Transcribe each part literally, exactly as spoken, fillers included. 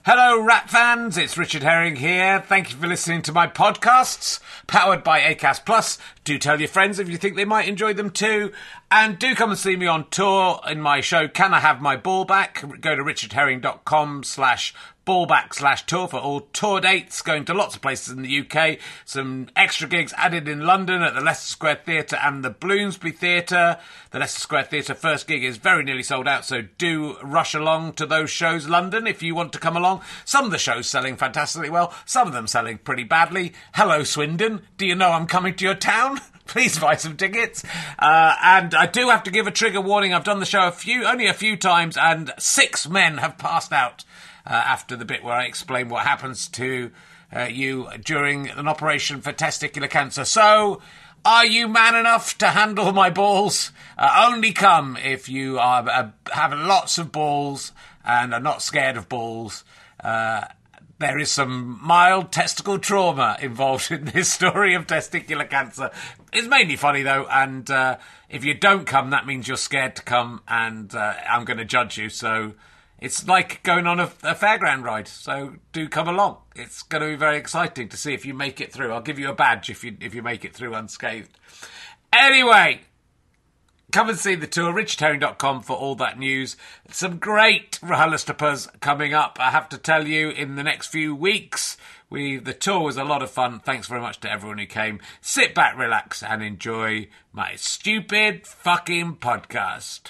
Hello, Rat fans. It's Richard Herring here. Thank you for listening to my podcasts, powered by Acast Plus. Do tell your friends if you think they might enjoy them too. And do come and see me on tour in my show, Can I Have My Ball Back? Go to richardherring.com slash ballback slash tour for all tour dates, going to lots of places in the U K. Some extra gigs added in London at the Leicester Square Theatre and the Bloomsbury Theatre. The Leicester Square Theatre first gig is very nearly sold out, so do rush along to those shows, London, if you want to come along. Some of the shows selling fantastically well, some of them selling pretty badly. Hello, Swindon. Do you know I'm coming to your town? Please buy some tickets. Uh, and I do have to give a trigger warning. I've done the show a few, only a few times, and six men have passed out uh, after the bit where I explain what happens to uh, you during an operation for testicular cancer. So, are you man enough to handle my balls? Uh, only come if you are uh, have lots of balls and are not scared of balls. Uh, There is some mild testicle trauma involved in this story of testicular cancer. It's mainly funny, though, and uh, if you don't come, that means you're scared to come, and uh, I'm going to judge you. So it's like going on a, a fairground ride, so do come along. It's going to be very exciting to see if you make it through. I'll give you a badge if you if you make it through unscathed. Anyway, come and see the tour, richard herring dot com for all that news. Some great RHLSTPs coming up, I have to tell you, in the next few weeks. We The tour was a lot of fun. Thanks very much to everyone who came. Sit back, relax, and enjoy my stupid fucking podcast.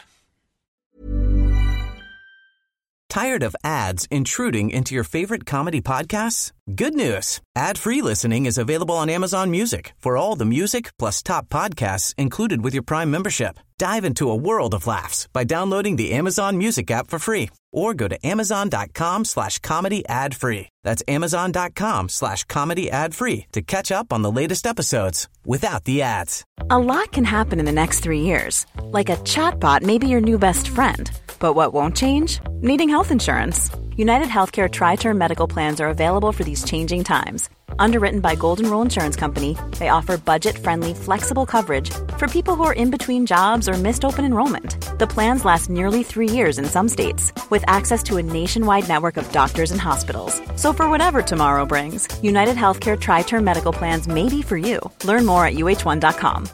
Tired of ads intruding into your favorite comedy podcasts? Good news. Ad-free listening is available on Amazon Music for all the music plus top podcasts included with your Prime membership. Dive into a world of laughs by downloading the Amazon Music app for free or go to amazon.com slash comedy ad free. That's amazon.com slash comedy ad free to catch up on the latest episodes without the ads. A lot can happen in the next three years. Like a chatbot may be your new best friend. But what won't change? Needing health insurance. United Healthcare Tri-Term Medical Plans are available for these changing times. Underwritten by Golden Rule Insurance Company, they offer budget-friendly, flexible coverage for people who are in between jobs or missed open enrollment. The plans last nearly three years in some states, with access to a nationwide network of doctors and hospitals. So for whatever tomorrow brings, United Healthcare Tri-Term Medical Plans may be for you. Learn more at U H one dot com.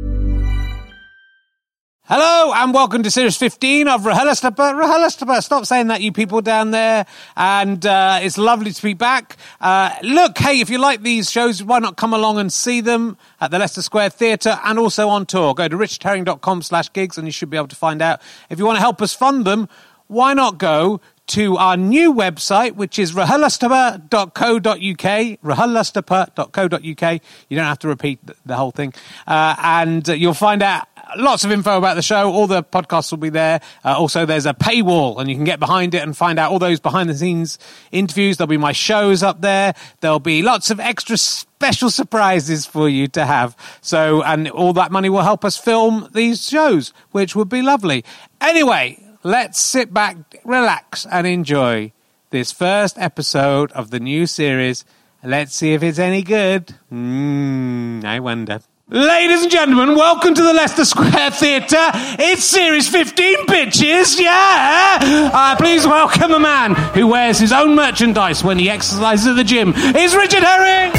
Hello and welcome to Series fifteen of RHLSTP. RHLSTP, stop saying that, you people down there. And uh, it's lovely to be back. Uh, look, hey, if you like these shows, why not come along and see them at the Leicester Square Theatre and also on tour. Go to richardherring.com slash gigs and you should be able to find out. If you want to help us fund them, why not go to our new website, which is r h l s t p dot co dot u k, r h l s t p dot co dot u k. You don't have to repeat the whole thing. Uh, and uh, you'll find out lots of info about the show. All the podcasts will be there. Uh, also, there's a paywall, and you can get behind it and find out all those behind-the-scenes interviews. There'll be my shows up there. There'll be lots of extra special surprises for you to have. So, and all that money will help us film these shows, which would be lovely. Anyway, let's sit back, relax, and enjoy this first episode of the new series. Let's see if it's any good. Mm, I wonder. Ladies and gentlemen, welcome to the Leicester Square Theatre. It's Series fifteen, bitches, yeah! Uh, please welcome a man who wears his own merchandise when he exercises at the gym. It's Richard Herring!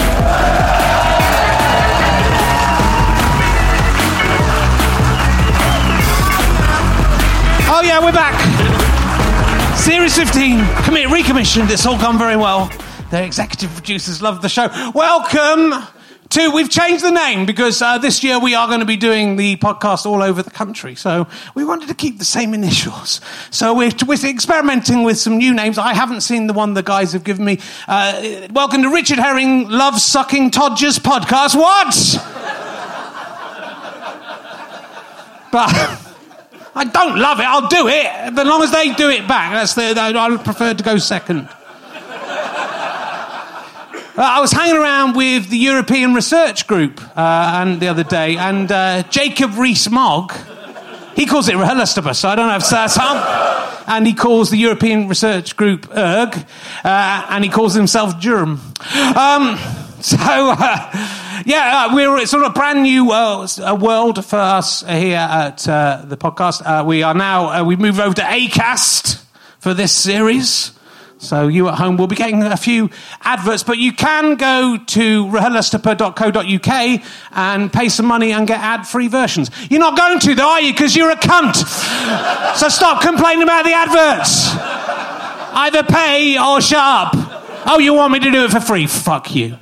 Oh yeah, we're back. Series fifteen, commit, recommissioned. It's all gone very well. The executive producers love the show. Welcome to, we've changed the name because uh, this year we are going to be doing the podcast all over the country. So we wanted to keep the same initials. So we're, we're experimenting with some new names. I haven't seen the one the guys have given me. Uh, welcome to Richard Herring Love Sucking Todgers Podcast. What? But I don't love it. I'll do it, as long as they do it back. That's the, I prefer to go second. Uh, I was hanging around with the European Research Group uh, and the other day, and uh, Jacob Rees-Mogg, he calls it RHLSTP, so I don't know if that's how. And he calls the European Research Group E R G, uh, and he calls himself Germ. Um, so, uh, yeah, uh, we're it's sort of a brand new uh, a world for us here at uh, the podcast. Uh, we are now, uh, we've moved over to Acast for this series. So you at home will be getting a few adverts, but you can go to RHLSTP dot co dot uk and pay some money and get ad-free versions. You're not going to, though, are you? Because you're a cunt. So stop complaining about the adverts. Either pay or shut up. Oh, you want me to do it for free? Fuck you.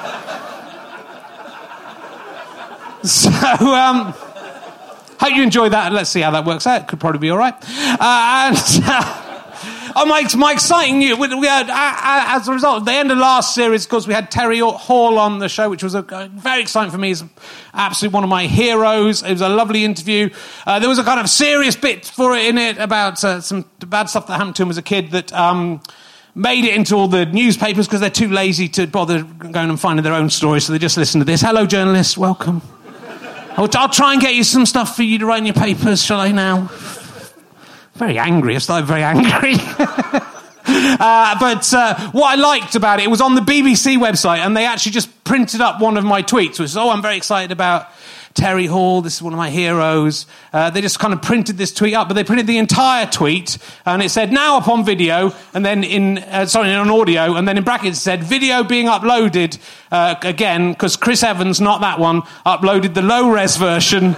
So, um... hope you enjoyed that. Let's see how that works out. Could probably be all right. Uh, and... Uh, Oh, my, my exciting news. We, we had, uh, as a result, at the end of last series, of course, we had Terry Hall on the show, which was a, a very exciting for me. He's absolutely one of my heroes. It was a lovely interview. Uh, there was a kind of serious bit for it in it about uh, some bad stuff that happened to him as a kid that um, made it into all the newspapers because they're too lazy to bother going and finding their own stories, so they just listen to this. Hello, journalists. Welcome. I'll, I'll try and get you some stuff for you to write in your papers, shall I now? Very angry. I started very angry. uh, but uh, what I liked about it, it was on the B B C website, and they actually just printed up one of my tweets, which is, oh, I'm very excited about Terry Hall. This is one of my heroes. Uh, they just kind of printed this tweet up, but they printed the entire tweet, and it said, now up on video, and then in, uh, sorry, in audio, and then in brackets it said, video being uploaded uh, again, because Chris Evans, not that one, uploaded the low-res version.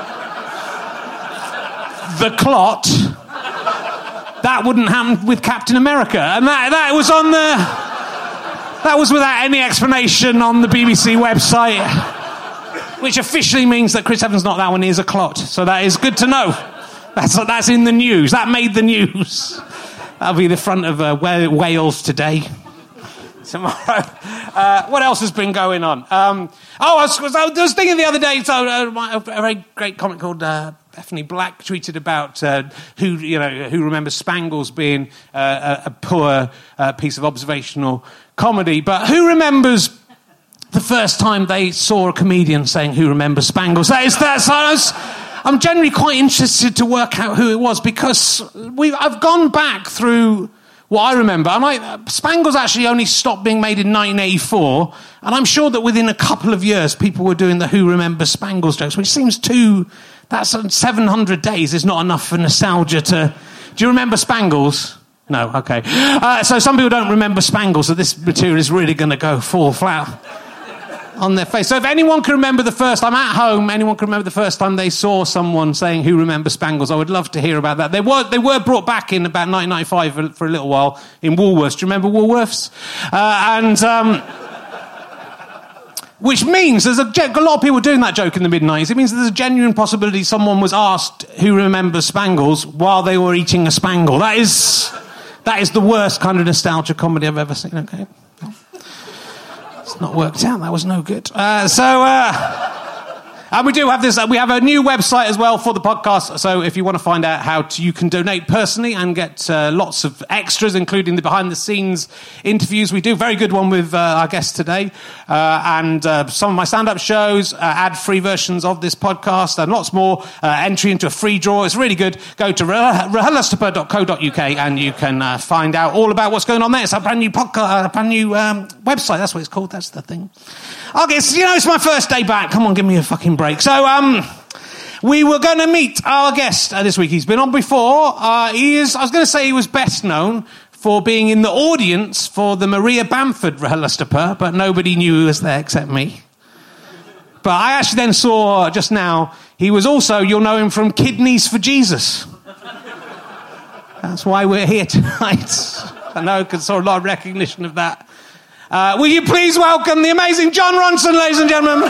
The Clot. That wouldn't happen with Captain America, and that that was on the that was without any explanation on the B B C website, which officially means that Chris Evans, not that one, is a clot. So that is good to know. That's that's in the news. That made the news. That'll be the front of uh, Wales Today tomorrow. Uh, what else has been going on? Um, oh, I was, I was thinking the other day. So uh, a very great comic called. Uh, Bethany Black tweeted about uh, who you know who remembers Spangles being uh, a, a poor uh, piece of observational comedy, but who remembers the first time they saw a comedian saying "Who remembers Spangles"? That is that. So I was, I'm generally quite interested to work out who it was because we I've gone back through what I remember, and I, Spangles actually only stopped being made in nineteen eighty-four, and I'm sure that within a couple of years people were doing the "Who remembers Spangles" jokes, which seems too. That's seven hundred days is not enough for nostalgia to... Do you remember Spangles? No, okay. Uh, so some people don't remember Spangles, so this material is really going to go fall flat on their face. So if anyone can remember the first time at home, anyone can remember the first time they saw someone saying, "Who remembers Spangles?" I would love to hear about that. They were they were brought back in about nineteen ninety-five for, for a little while in Woolworths. Do you remember Woolworths? Uh, and... Um, Which means there's a, a lot of people doing that joke in the mid-nineties. It means there's a genuine possibility someone was asked who remembers Spangles while they were eating a Spangle. That is that is the worst kind of nostalgia comedy I've ever seen, okay? It's not worked out. That was no good. Uh, so... Uh, And we do have this, uh, we have a new website as well for the podcast, so if you want to find out how to, you can donate personally and get uh, lots of extras, including the behind-the-scenes interviews. We do a very good one with uh, our guest today, uh, and uh, some of my stand-up shows, uh, ad-free versions of this podcast, and lots more, uh, entry into a free draw. It's really good. Go to RHLSTP dot co dot uk and you can uh, find out all about what's going on there. It's a brand new podcast, a brand new um, website, that's what it's called, that's the thing. Okay, so, you know, it's my first day back. Come on, give me a fucking break. So, um, we were going to meet our guest uh, this week. He's been on before. Uh, he is, I was going to say he was best known for being in the audience for the Maria Bamford RHLSTP, but nobody knew he was there except me. But I actually then saw, just now, he was also, you'll know him from Kidneys for Jesus. That's why we're here tonight. I know, because I saw a lot of recognition of that. Uh, will you please welcome the amazing Jon Ronson, ladies and gentlemen?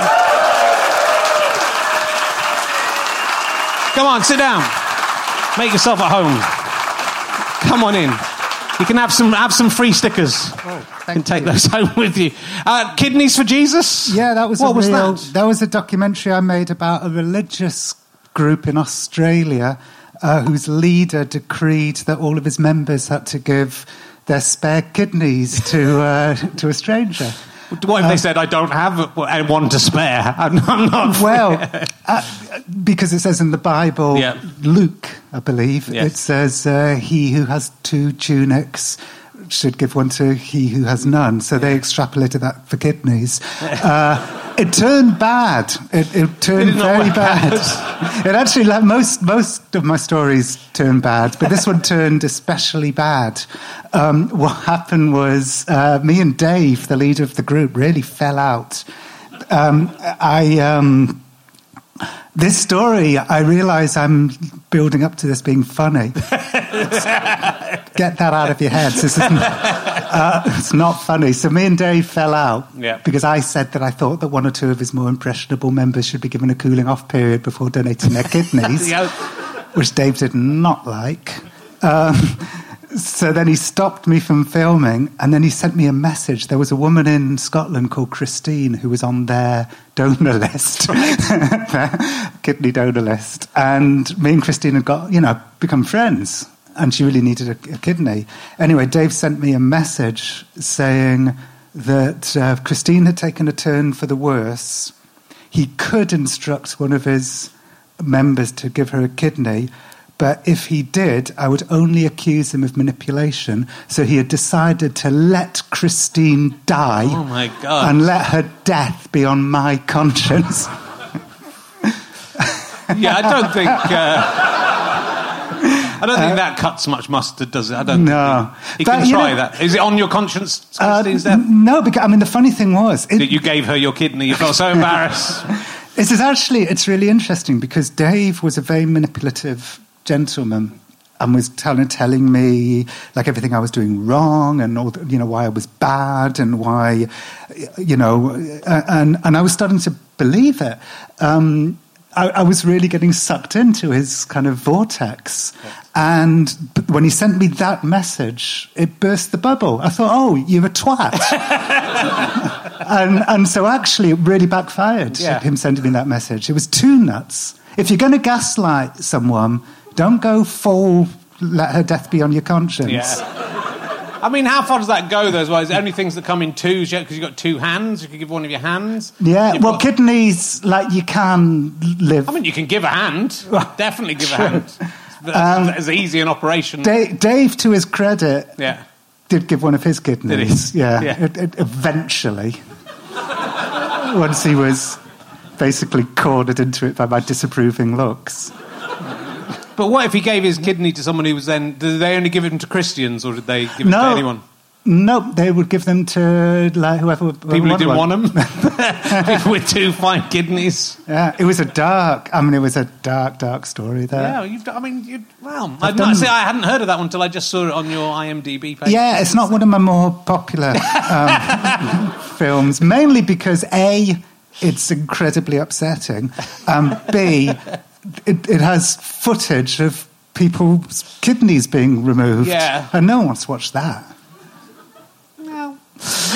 Come on, sit down. Make yourself at home. Come on in. You can have some have some free stickers. Oh, you can take you. those home with you. Uh, Kidneys for Jesus? Yeah, that was what a was real, that? That was a documentary I made about a religious group in Australia uh, whose leader decreed that all of his members had to give their spare kidneys to uh, to a stranger. What if uh, they said, I don't have one to spare? I'm, I'm not... Well, uh, because it says in the Bible, yeah. Luke, I believe, yes. it says, uh, he who has two tunics should give one to he who has none. So yeah. they extrapolated that for kidneys. Uh, It turned bad. It, it turned Did it not very work bad. out? It actually, like most most of my stories turn bad, but this one turned especially bad. Um, what happened was uh, me and Dave, the leader of the group, really fell out. Um, I um, this story, I realise I'm building up to this being funny. Get that out of your heads. This is not, uh, it's not funny. So me and Dave fell out yeah. because I said that I thought that one or two of his more impressionable members should be given a cooling off period before donating their kidneys, yeah. which Dave did not like. Um, so then he stopped me from filming, and then he sent me a message. There was a woman in Scotland called Christine who was on their donor list, their kidney donor list. And me and Christine had got, you know, become friends, and she really needed a, a kidney. Anyway, Dave sent me a message saying that uh, Christine had taken a turn for the worse. He could instruct one of his members to give her a kidney, but if he did, I would only accuse him of manipulation. So he had decided to let Christine die. Oh, my God. And let her death be on my conscience. Yeah, I don't think... Uh, I don't think uh, that cuts much mustard, does it? I don't no. think he, he but, can try know, that. Is it on your conscience, Christine's uh, death? No, because, I mean, the funny thing was... It, that you gave her your kidney. You felt so embarrassed. This is actually... It's really interesting because Dave was a very manipulative gentleman and was telling telling me like everything I was doing wrong and all the, you know, why I was bad and why, you know, and and I was starting to believe it. Um, I, I was really getting sucked into his kind of vortex. Yeah. And when he sent me that message, it burst the bubble. I thought, oh, you're a twat. and and so actually it really backfired, yeah. him sending me that message. It was too nuts. If you're going to gaslight someone, don't go full, let her death be on your conscience. Yeah. I mean, how far does that go, though, as well? Is there only things that come in twos, because you've got two hands? You could give one of your hands? Yeah, You've well, got... kidneys, like, you can live... I mean, you can give a hand. Definitely give True. a hand. That's um, as easy an operation. Dave, Dave, to his credit, yeah. did give one of his kidneys. Did he? Yeah, yeah. It, it, eventually. Once he was basically cornered into it by my disapproving looks. But what if he gave his kidney to someone who was then... Did they only give it to Christians, or did they give it no, to anyone? No, they would give them to like whoever... whoever People who didn't one. want them? People with two fine kidneys? Yeah, it was a dark... I mean, it was a dark, dark story there. Yeah, you've, I mean, you, well, I'd not say I hadn't heard of that one until I just saw it on your IMDb page. Yeah, it's not one of my more popular um, films, mainly because, A, it's incredibly upsetting, um, B... It, it has footage of people's kidneys being removed. Yeah. And no one wants to watch that. No. um,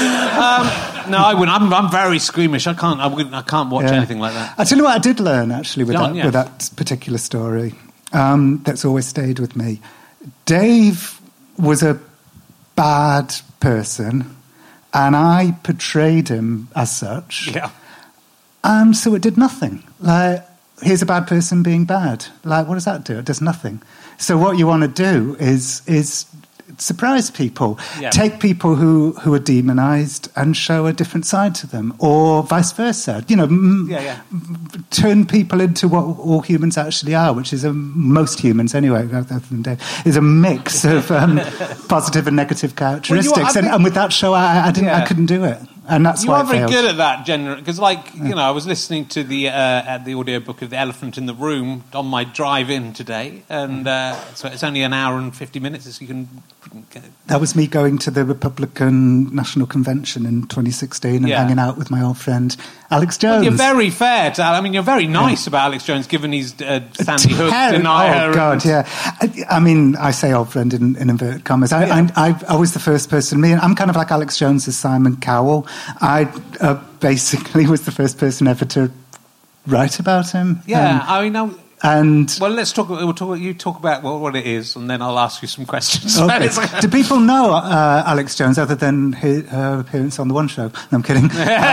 no, I wouldn't. I'm, I'm very squeamish. I can't I, wouldn't, I can't watch yeah. anything like that. I tell you what I did learn, actually, with, John, that, yeah. with that particular story. Um, that's always stayed with me. Dave was a bad person, and I portrayed him as such. Yeah. And so it did nothing. Like... Here's a bad person being bad. Like, what does that do? It does nothing. So what you want to do is is surprise people. Yeah. Take people who, who are demonized and show a different side to them, or vice versa. You know, m- yeah, yeah. m- turn people into what all humans actually are, which is a, most humans anyway, other than Dave, is a mix of um, positive and negative characteristics. Well, you are, and, think, and with that show, I, I didn't, yeah. I couldn't do it. And that's you why are very failed. good at that, generally, because, like, you know, I was listening to the uh, at the audiobook of The Elephant in the Room on my drive-in today, and uh, so it's only an hour and fifty minutes, so you can... That was me going to the Republican National Convention in twenty sixteen and yeah. hanging out with my old friend Alex Jones. Well, you're very fair to... I mean, you're very nice yeah. about Alex Jones, given he's uh, Sandy Hook Ter- denier. Oh, God, and... yeah. I, I mean, I say old friend in, in inverted commas. I, yeah. I, I, I was the first person... Me, I'm kind of like Alex Jones as Simon Cowell. I uh, basically was the first person ever to write about him. Yeah, um, I mean... I, And well, let's talk. We'll talk. You talk about what, what it is, and then I'll ask you some questions. Okay. Do people know uh, Alex Jones other than his, her appearance on the One Show? No, I'm kidding.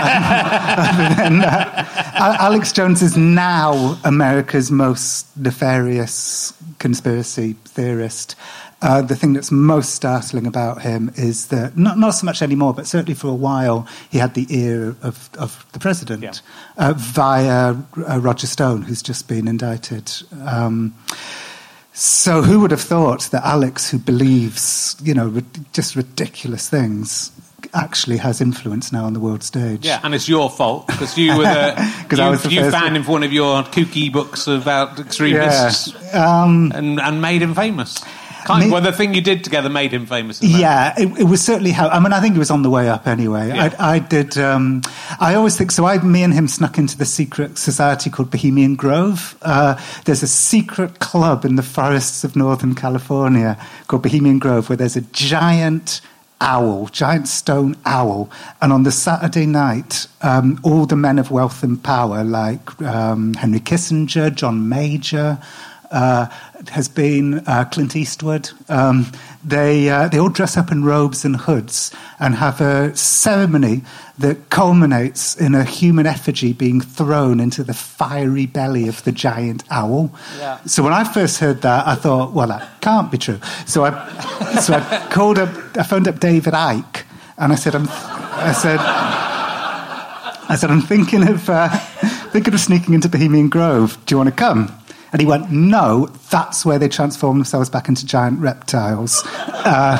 uh, than, uh, Alex Jones is now America's most nefarious conspiracy theorist. Uh, the thing that's most startling about him is that, not, not so much anymore, but certainly for a while, he had the ear of, of the president yeah. uh, via uh, Roger Stone, who's just been indicted. Um, so who would have thought that Alex, who believes, you know, ri- just ridiculous things, actually has influence now on the world stage? Yeah, and it's your fault, because you were the, you, I was the you first found him for one of your kooky books about extremists yeah. um, and, and made him famous. Kind of, well, the thing you did together made him famous. Yeah, it, it was certainly how. I mean, I think he was on the way up anyway. Yeah. I, I did. Um, I always think so. I, me and him snuck into the secret society called Bohemian Grove. Uh, there's a secret club in the forests of Northern California called Bohemian Grove, where there's a giant owl, giant stone owl, and on the Saturday night, um, all the men of wealth and power, like um, Henry Kissinger, John Major. Uh, has been uh, Clint Eastwood. Um, they uh, they all dress up in robes and hoods and have a ceremony that culminates in a human effigy being thrown into the fiery belly of the giant owl. Yeah. So when I first heard that, I thought, well, that can't be true. So I so I called up, I phoned up David Icke, and I said, I'm, I said, I said, I'm thinking of uh, thinking of sneaking into Bohemian Grove. Do you want to come? And he went, no, that's where they transform themselves back into giant reptiles. Uh,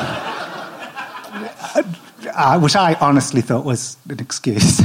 uh, which I honestly thought was an excuse.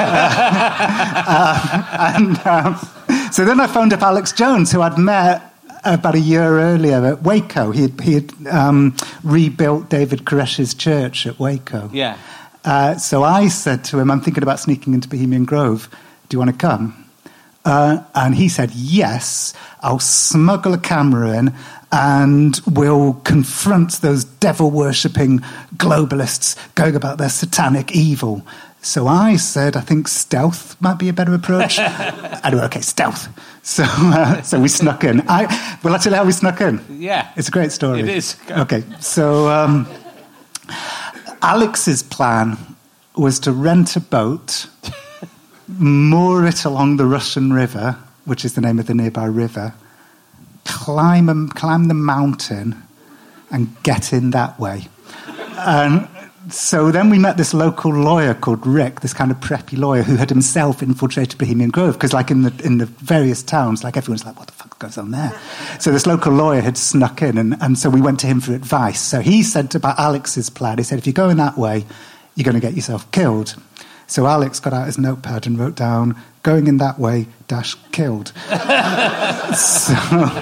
uh, and um, so then I phoned up Alex Jones, who I'd met about a year earlier at Waco. He had, he had um, rebuilt David Koresh's church at Waco. Yeah. Uh, so I said to him, I'm thinking about sneaking into Bohemian Grove. Do you want to come? Uh, and he said, yes, I'll smuggle a camera in and we'll confront those devil-worshipping globalists going about their satanic evil. So I said, I think stealth might be a better approach. Anyway, okay, stealth. So uh, so we snuck in. I, will I tell you how we snuck in? Yeah. It's a great story. It is. Okay, so um, Alex's plan was to rent a boat, moor it along the Russian River, which is the name of the nearby river, climb, a, climb the mountain and get in that way. And so then we met this local lawyer called Rick, this kind of preppy lawyer who had himself infiltrated Bohemian Grove, because like in the in the various towns, like everyone's like, what the fuck goes on there? So this local lawyer had snuck in, and, and so we went to him for advice. So he said about Alex's plan, he said, if you're going that way, you're going to get yourself killed. So Alex got out his notepad and wrote down, going in that way, dash, killed. So...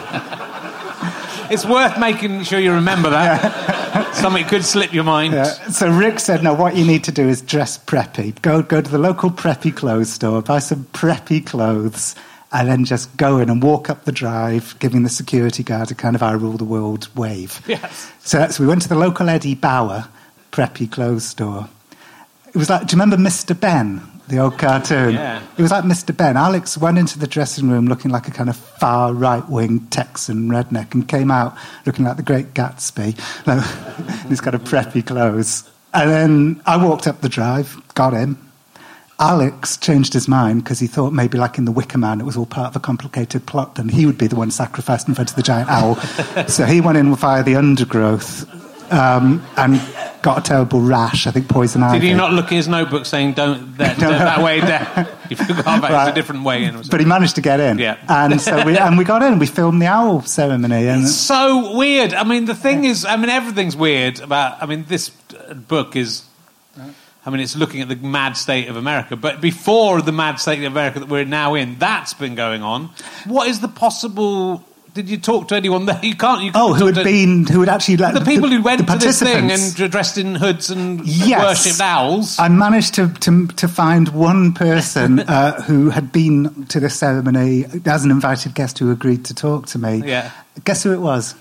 It's worth making sure you remember that. Yeah. Something could slip your mind. Yeah. So Rick said, no, what you need to do is dress preppy. Go go to the local preppy clothes store, buy some preppy clothes, and then just go in and walk up the drive, giving the security guard a kind of I rule the world wave. Yes. So, so we went to the local Eddie Bauer preppy clothes store. It was like, do you remember Mister Ben, the old cartoon? Yeah. It was like Mister Ben. Alex went into the dressing room looking like a kind of far right-wing Texan redneck and came out looking like the Great Gatsby, like, these kind of preppy clothes. And then I walked up the drive, got in. Alex changed his mind because he thought maybe like in The Wicker Man it was all part of a complicated plot and he would be the one sacrificed in front of the giant owl. So he went in via the undergrowth um, and got a terrible rash, I think poison ivy. Did he not look at his notebook saying, don't, that, that, that way there? You forgot about right. It's a different way in. But he managed to get in. Yeah. And so we and we got in, we filmed the owl ceremony. And it's so weird. I mean, the thing is, I mean, everything's weird about, I mean, this book is, I mean, it's looking at the mad state of America, but before the mad state of America that we're now in, that's been going on. What is the possible... Did you talk to anyone there? You can't. You can't oh, who had to, been, who had actually like the people the, who went the to this thing and dressed in hoods and yes. worshipped owls. I managed to to, to find one person uh, who had been to the ceremony as an invited guest who agreed to talk to me. Yeah. Guess who it was?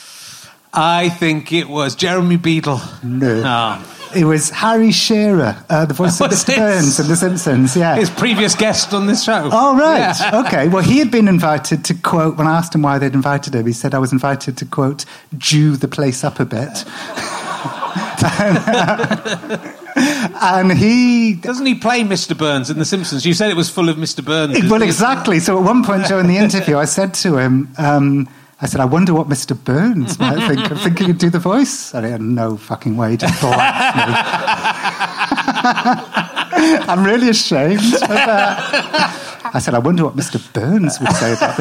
I think it was Jeremy Beadle. No. Oh. It was Harry Shearer, uh, the voice of Mister Burns in The Simpsons, yeah. His previous guest on this show. Oh, right. Yeah. Okay. Well, he had been invited to quote, when I asked him why they'd invited him, he said, I was invited to, quote, Jew the place up a bit. and, uh, and he... Doesn't he play Mister Burns in The Simpsons? You said it was full of Mister Burns. Well, exactly. So at one point during the interview, I said to him... Um, I said, I wonder what Mister Burns might think. I think he could do the voice. And he had no fucking way, just blanked me. I'm really ashamed of that. I said, I wonder what Mister Burns would say about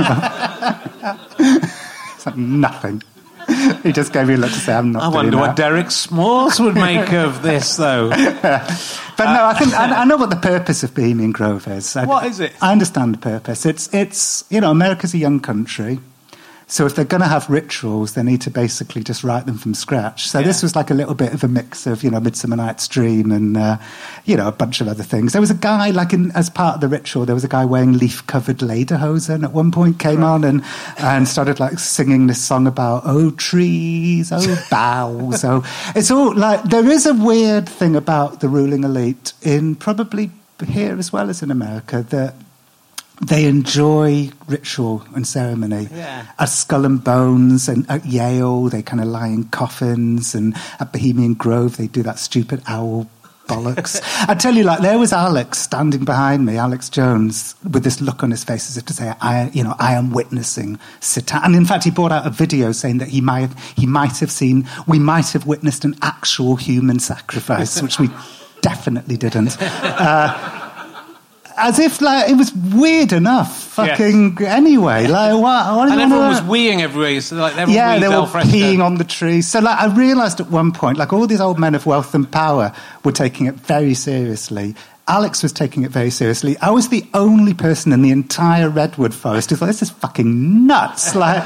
the It's like, nothing. He just gave me a look to say, I'm not I doing wonder that. what Derek Smalls would make of this, though. But no, I think I, I know what the purpose of Bohemian Grove is. I, What is it? I understand the purpose. It's, it's you know, America's a young country. So if they're going to have rituals, they need to basically just write them from scratch. So yeah. This was like a little bit of a mix of, you know, Midsummer Night's Dream and, uh, you know, a bunch of other things. There was a guy, like, in, as part of the ritual, there was a guy wearing leaf-covered lederhosen at one point, came right. on and, and started, like, singing this song about, oh, trees, oh, boughs, oh. It's all, like, there is a weird thing about the ruling elite in probably here as well as in America that they enjoy ritual and ceremony. Yeah. At Skull and Bones and at Yale, they kind of lie in coffins, and at Bohemian Grove, they do that stupid owl bollocks. I tell you, like, there was Alex standing behind me, Alex Jones, with this look on his face as if to say, I, you know, I am witnessing Satan. And in fact, he brought out a video saying that he might have, he might have seen, we might have witnessed an actual human sacrifice, which we definitely didn't. Uh, As if, like, it was weird enough, fucking, yes. Anyway. Like, what, what and everyone wanna... was weeing everywhere. So, like, everyone yeah, they were fresco. peeing on the trees. So, like, I realised at one point, like, all these old men of wealth and power were taking it very seriously. Alex was taking it very seriously. I was the only person in the entire redwood forest who thought, this is fucking nuts. Like...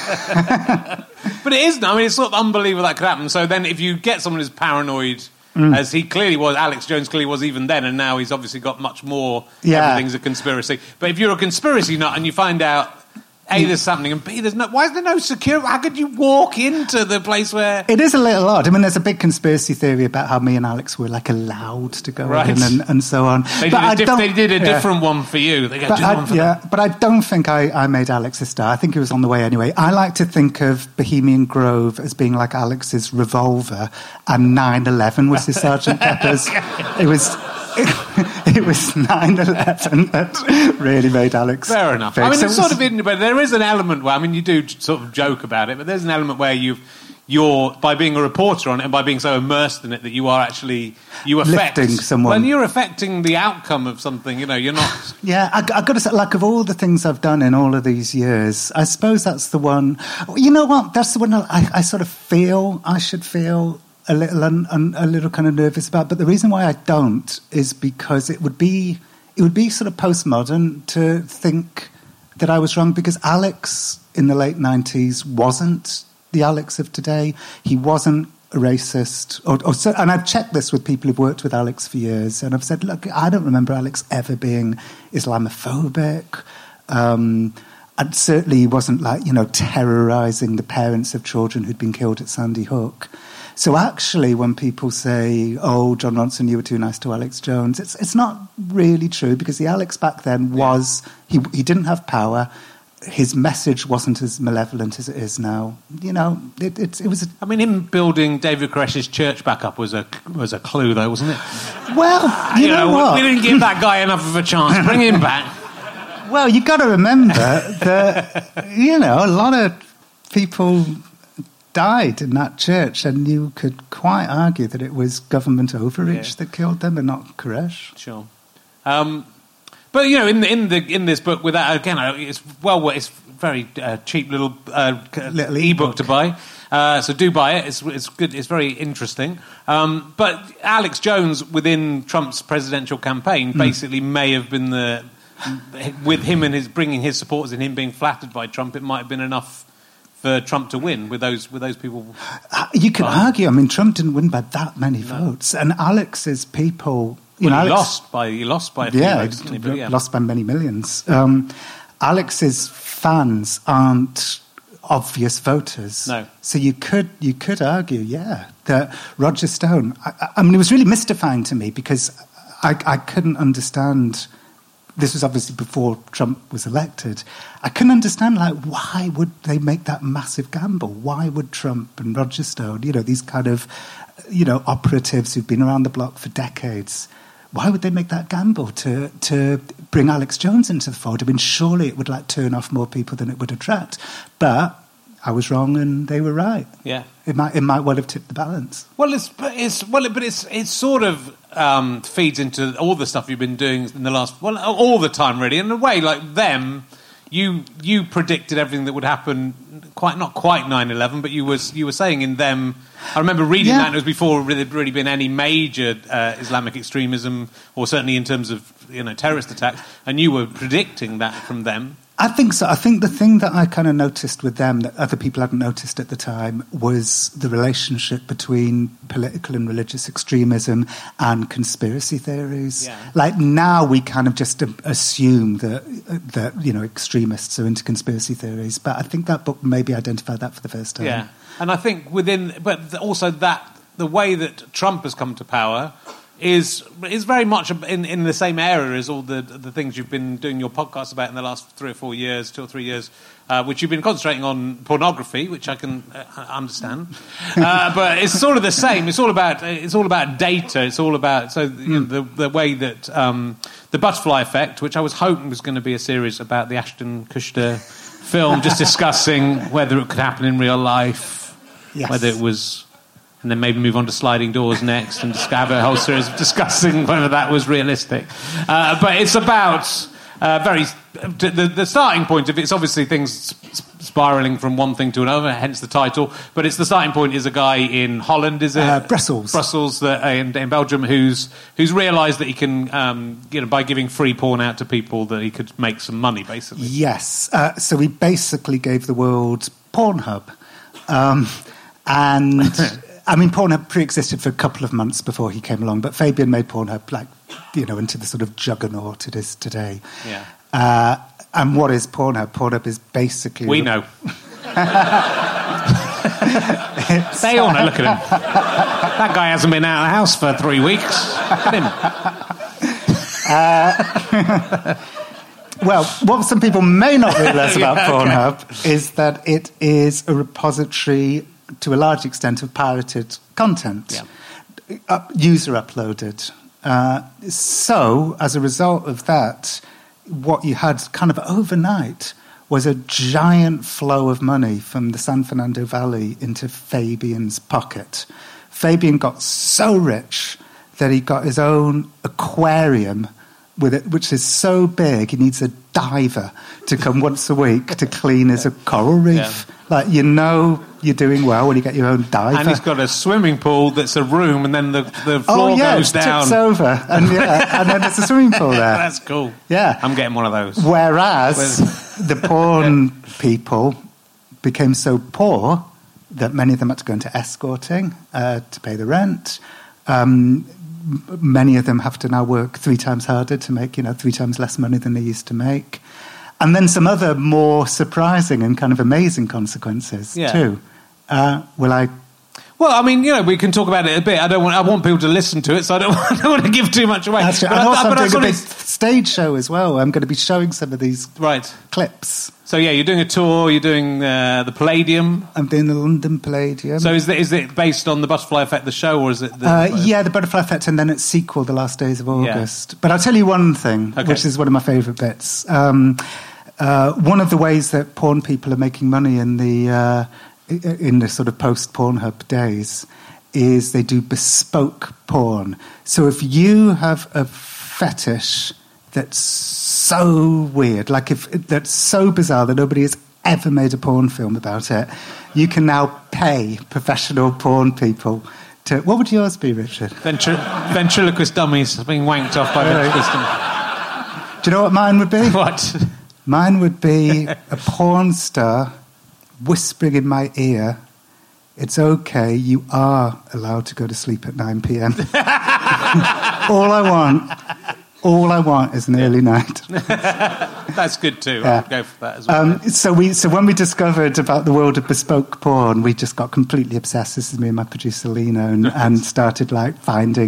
But it is, I mean, it's sort of unbelievable that could happen. So then if you get someone who's paranoid... Mm. As he clearly was, Alex Jones clearly was even then, and now he's obviously got much more, yeah. Everything's a conspiracy. But if you're a conspiracy nut and you find out, A, there's something, and B, there's no... Why is there no security? How could you walk into the place where... It is a little odd. I mean, there's a big conspiracy theory about how me and Alex were, like, allowed to go right. in and, and so on. They but did, a, diff- they did a yeah. different one for you. They got but I, one for yeah, them. But I don't think I, I made Alex a star. I think he was on the way anyway. I like to think of Bohemian Grove as being like Alex's Revolver, and nine eleven was his Sergeant Pepper's. It was... It was nine eleven that really made Alex fair enough. big. I mean, so it's it was, sort of in, but there is an element where, I mean, you do sort of joke about it, but there's an element where you've, you're, by being a reporter on it and by being so immersed in it that you are actually, you affect... Lifting someone. Well, you're affecting the outcome of something, you know, you're not... Yeah, I, I've got to say, like, of all the things I've done in all of these years, I suppose that's the one... You know what? That's the one I, I sort of feel I should feel... a little un, un, a little kind of nervous about, but the reason why I don't is because it would be it would be sort of postmodern to think that I was wrong, because Alex in the late nineties wasn't the Alex of today. He wasn't a racist, or, or so, and I've checked this with people who've worked with Alex for years, and I've said, look, I don't remember Alex ever being Islamophobic. Um, and certainly he wasn't, like, you know, terrorising the parents of children who'd been killed at Sandy Hook. So actually, when people say, oh, John Ronson, you were too nice to Alex Jones, it's it's not really true, because the Alex back then was, he he didn't have power. His message wasn't as malevolent as it is now. You know, it it, it was... A, I mean, him building David Koresh's church back up was a was a clue, though, wasn't it? Well, you, you know, know what? We didn't give that guy enough of a chance. Bring him back. Well, you've got to remember that, you know, a lot of people... died in that church, and you could quite argue that it was government overreach yeah. that killed them and not Koresh. Sure. Um, but, you know, in the, in the in this book, with that, again, it's well, it's very uh, cheap little, uh, little e-book to buy. Uh, so do buy it. It's it's good. It's very interesting. Um, but Alex Jones within Trump's presidential campaign mm. basically may have been the, with him and his bringing his supporters and him being flattered by Trump, it might have been enough for Trump to win with those with those people. Uh, you can um, argue. I mean, Trump didn't win by that many no. votes, and Alex's people. You well, know, he Alex, lost by he lost by a few yeah, votes, didn't he? But, yeah, lost by many millions. Um, Alex's fans aren't obvious voters. No. So you could you could argue, yeah, that Roger Stone. I, I mean, it was really mystifying to me, because I, I couldn't understand. This was obviously before Trump was elected. I couldn't understand, like, why would they make that massive gamble? Why would Trump and Roger Stone, you know, these kind of, you know, operatives who've been around the block for decades, why would they make that gamble to to bring Alex Jones into the fold? I mean, surely it would like turn off more people than it would attract. But I was wrong, and they were right. Yeah, it might it might well have tipped the balance. Well, it's it's well, but it's it sort of um, feeds into all the stuff you've been doing in the last well, all the time, really. In a way, like them, you you predicted everything that would happen. Quite not quite nine eleven, but you was you were saying in them. I remember reading yeah. that, and it was before there'd really been any major uh, Islamic extremism, or certainly in terms of you know terrorist attacks, and you were predicting that from them. I think so. I think the thing that I kind of noticed with them that other people hadn't noticed at the time was the relationship between political and religious extremism and conspiracy theories. Yeah. Like now we kind of just assume that, that, you know, extremists are into conspiracy theories. But I think that book maybe identified that for the first time. Yeah. And I think within, but also that the way that Trump has come to power is is very much in, in the same area as all the the things you've been doing your podcast about in the last three or four years, two or three years, uh, which you've been concentrating on pornography, which I can uh, understand. Uh, but it's sort of the same. It's all about it's all about data. It's all about so you know, the the way that um, the Butterfly Effect, which I was hoping was going to be a series about the Ashton Kutcher film, just discussing whether it could happen in real life, yes. whether it was. And then maybe move on to Sliding Doors next and just have a whole series of discussing whether that was realistic. Uh, but it's about uh, very... The, the starting point of it's obviously things spiralling from one thing to another, hence the title. But it's the starting point is a guy in Holland, is it? Uh, Brussels. Brussels, that, uh, in, in Belgium, who's who's realised that he can, um, you know, by giving free porn out to people, that he could make some money, basically. Yes. Uh, so we basically gave the world Pornhub. Um, and... I mean, Pornhub pre-existed for a couple of months before he came along, but Fabian made Pornhub, like, you know, into the sort of juggernaut it is today. Yeah. Uh, and what is Pornhub? Pornhub is basically... We know. They all know, look at him. That guy hasn't been out of the house for three weeks. Look at him. Uh, well, what some people may not realise about yeah, Pornhub okay. is that it is a repository... to a large extent of pirated content, yeah. up, user uploaded. Uh, so, as a result of that, what you had kind of overnight was a giant flow of money from the San Fernando Valley into Fabian's pocket. Fabian got so rich that he got his own aquarium, with it, which is so big he needs a diver to come once a week to clean his coral reef. Yeah. Like, you know you're doing well when you get your own diver. And he's got a swimming pool that's a room, and then the, the floor oh, yeah, goes down. Oh, yeah, it tips over, and, yeah, and then there's a swimming pool there. That's cool. Yeah. I'm getting one of those. Whereas the porn people became so poor that many of them had to go into escorting uh, to pay the rent. Um, many of them have to now work three times harder to make, you know, three times less money than they used to make. And then some other more surprising and kind of amazing consequences yeah. too. Uh, will I? Well, I mean, you know, we can talk about it a bit. I don't want. I want people to listen to it, so I don't, I don't want to give too much away. That's but and I, also, but I'm doing a big of... stage show as well. I'm going to be showing some of these right. clips. So yeah, you're doing a tour. You're doing uh, the Palladium. I'm doing the London Palladium. So is it, is it based on the Butterfly Effect, the show, or is it? The, uh, yeah, the Butterfly Effect, and then its sequel, The Last Days of August. Yeah. But I'll tell you one thing, okay. which is one of my favourite bits. Um, uh, one of the ways that porn people are making money in the uh, in the sort of post-Pornhub days is they do bespoke porn. So if you have a fetish that's so weird, like if that's so bizarre that nobody has ever made a porn film about it, you can now pay professional porn people to... What would yours be, Richard? Ventri- ventriloquist dummies being wanked off by ventriloquist dummies. Do you know what mine would be? What? Mine would be a porn star whispering in my ear, "It's okay, you are allowed to go to sleep at nine p.m. All I want, all I want is an early night. That's good too. Yeah. I'll go for that as well. Um, so we, so when we discovered about the world of bespoke porn, we just got completely obsessed. This is me and my producer Lena, and, and started like finding,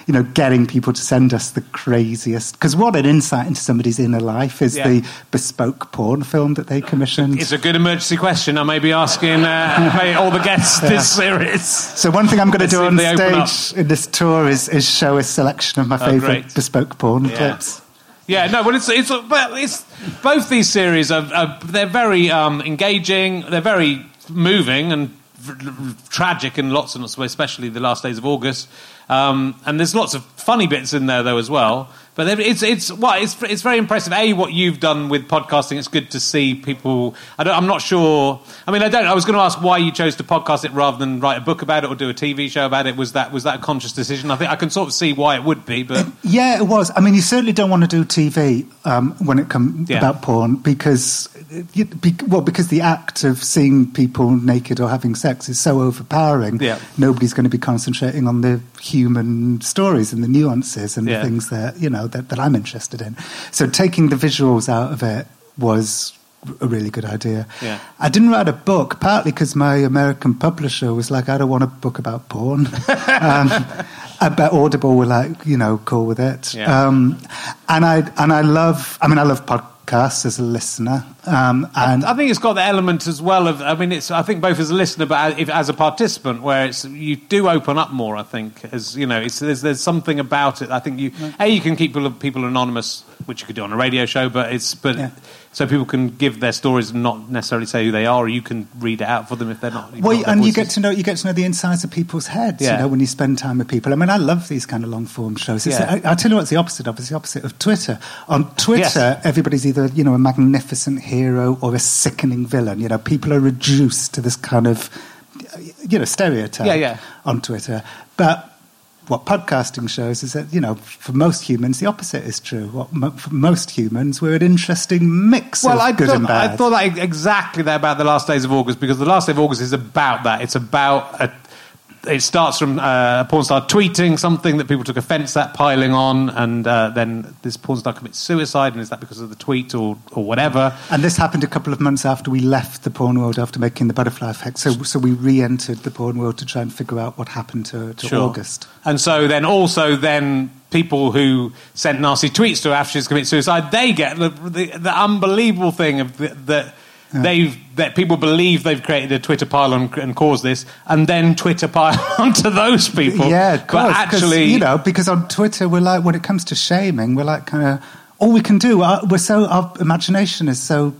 you know, getting people to send us the craziest. Because what an insight into somebody's inner life is Yeah. the bespoke porn film that they commissioned. It's a good emergency question. I may be asking uh, all the guests Yeah. this series. So one thing I'm going to Let's do see if on they open stage in this tour is, is show a selection of my Oh, favourite great. bespoke porn Yeah. clips. Yeah, no, but it's it's but it's both these series are, are they're very um, engaging. They're very moving and v- v- tragic in lots and lots of ways, especially the last days of August. Um, and there's lots of funny bits in there though as well. But there- it's it's well, it's it's very impressive. A, what you've done with podcasting. It's good to see people. I don't, I'm not sure. I mean, I don't. I was going to ask why you chose to podcast it rather than write a book about it or do a T V show about it. Was that was that a conscious decision? I think I can sort of see why it would be. But Yeah, it was. I mean, you certainly don't want to do T V um, when it comes Yeah. about porn because, you, be, well, because the act of seeing people naked or having sex is so overpowering. Yeah. Nobody's going to be concentrating on the human stories and the nuances and Yeah. the things that you know that, that I'm interested in. So taking the visuals out of it was a really good idea. Yeah. I didn't write a book partly because my American publisher was like, I don't want a book about porn. um, I bet Audible were like, you know, cool with it. Yeah. Um, and I and I love. I mean, I love podcasts as a listener. Um, and I think it's got the element as well of. I mean, it's. I think both as a listener, but as, if, as a participant, where it's you do open up more. I think as you know, it's, there's there's something about it. I think you a you can keep people people anonymous, which you could do on a radio show, but it's but Yeah. so people can give their stories and not necessarily say who they are, or you can read it out for them if they're not. well, not their and you voices. get to know you get to know the insides of people's heads. Yeah. You know, when you spend time with people. I mean, I love these kind of long form shows. It's, Yeah. I, I'll tell you what's the opposite of. It's the opposite of Twitter. On Twitter, Yes. everybody's either you know a magnificent hero or a sickening villain. You know, people are reduced to this kind of you know stereotype Yeah, yeah. on Twitter. But what podcasting shows is that you know for most humans the opposite is true. What mo- for most humans we're an interesting mix Well, of I good thought, and bad. I thought that exactly that about the last days of August because the last day of August is about that. It's about a, it starts from uh, a porn star tweeting something that people took offence at, piling on, and uh, then this porn star commits suicide. And is that because of the tweet or or whatever? And this happened a couple of months after we left the porn world after making the Butterfly Effect. So, so we re-entered the porn world to try and figure out what happened to, to Sure. August. And so then also then people who sent nasty tweets to her after she's committed suicide, they get the, the, the unbelievable thing of the, that they've that people believe they've created a Twitter pile and, and caused this, and then Twitter pile onto those people. Yeah, of course. But 'cause, actually, you know, because on Twitter we're like, when it comes to shaming, we're like kind of all we can do. Our, we're so our imagination is so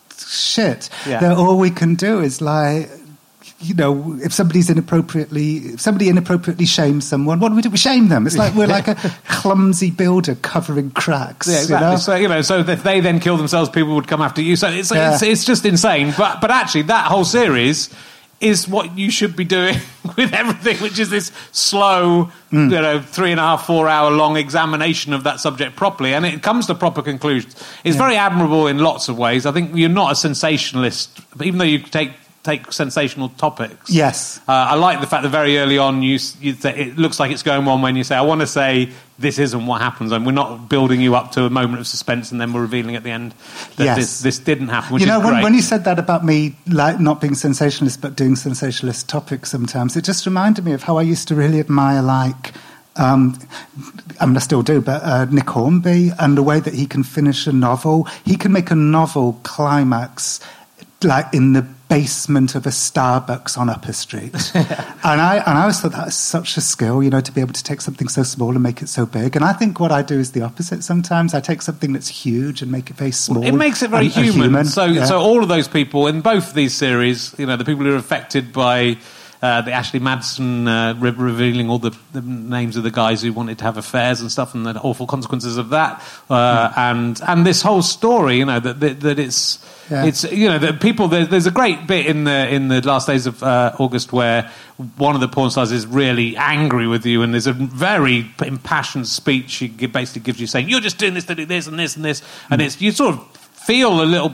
shit Yeah. that all we can do is like. You know, if somebody's inappropriately, if somebody inappropriately shames someone, what do we do? We shame them. It's like we're like a clumsy builder covering cracks. Yeah, exactly. You know? So you know, so if they then kill themselves, people would come after you. So it's Yeah. it's, it's just insane. But but actually, that whole series is what you should be doing with everything, which is this slow, Mm. you know, three and a half, four hour long examination of that subject properly, and it comes to proper conclusions. It's very admirable in lots of ways. I think you're not a sensationalist, even though you take. take sensational topics. Yes. Uh, I like the fact that very early on you, you th- it looks like it's going one way and you say, I want to say this isn't what happens, and we're not building you up to a moment of suspense and then we're revealing at the end that Yes. this, this didn't happen, which you know, is when, great. when you said that about me, like not being sensationalist but doing sensationalist topics sometimes, it just reminded me of how I used to really admire, like, um, I mean, I still do, but uh, Nick Hornby and the way that he can finish a novel. He can make a novel climax like in the basement of a Starbucks on Upper Street. and I and I always thought that was such a skill, you know, to be able to take something so small and make it so big. And I think what I do is the opposite sometimes. I take something that's huge and make it very small. It makes it very and- and human. human. So, Yeah. so all of those people in both these series, you know, the people who are affected by uh, the Ashley Madsen uh, re- revealing all the, the names of the guys who wanted to have affairs and stuff, and the awful consequences of that, uh, mm. and and this whole story, you know, that that, that it's. Yeah. It's you know that people there, there's a great bit in the in the last days of uh, August where one of the porn stars is really angry with you, and there's a very impassioned speech she basically gives you saying you're just doing this to do this and this and this, and it's you sort of feel a little bit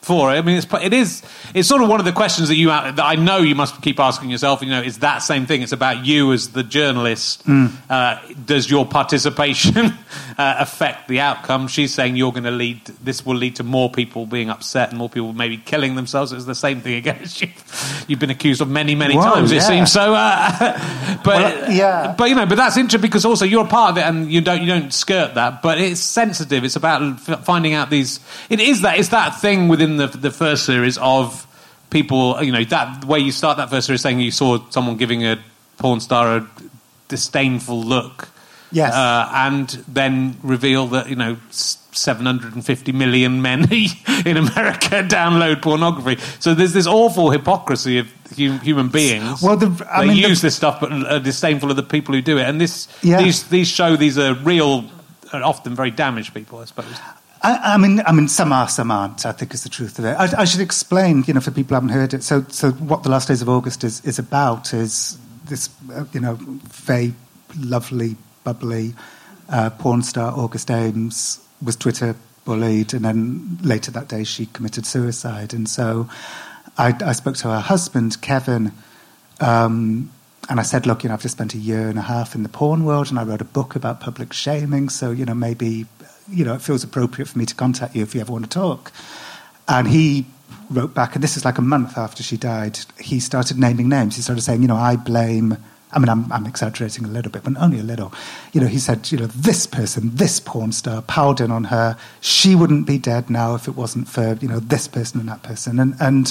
for it. I mean, it's it is it's sort of one of the questions that you that I know you must keep asking yourself. You know, it's that same thing. It's about you as the journalist. Mm. Uh, does your participation uh, affect the outcome? She's saying you're going to lead. This will lead to more people being upset and more people maybe killing themselves. It's the same thing against you. You've been accused of many, many Whoa, times. yeah. It seems so. Uh, but well, yeah, but you know, but that's interesting because also you're a part of it and you don't you don't skirt that. But it's sensitive. It's about f- finding out these. It is that. It's that thing within the the first series of people, you know, that way you start that first series saying you saw someone giving a porn star a disdainful look, yes, uh, and then reveal that, you know, seven hundred fifty million men in America download pornography. So there's this awful hypocrisy of hum- human beings. Well, the, I they mean, use the, this stuff but are disdainful of the people who do it. And this, yeah. these these show these are real, often very damaged people, I suppose. I, I mean, I mean, some are, some aren't, I think is the truth of it. I, I should explain, you know, for people who haven't heard it. So, so what The Last Days of August is, is about is this, uh, you know, very lovely, bubbly uh, porn star, August Ames, was Twitter bullied, and then later that day she committed suicide. And so I, I spoke to her husband, Kevin, um, and I said, look, you know, I've just spent a year and a half in the porn world, and I wrote a book about public shaming, so, you know, maybe... you know, it feels appropriate for me to contact you if you ever want to talk. And he wrote back, and this is like a month after she died, he started naming names. He started saying, you know, I blame, I mean, I'm, I'm exaggerating a little bit, but only a little. You know, he said, you know, this person, this porn star, piled in on her. She wouldn't be dead now if it wasn't for, you know, this person and that person. And, and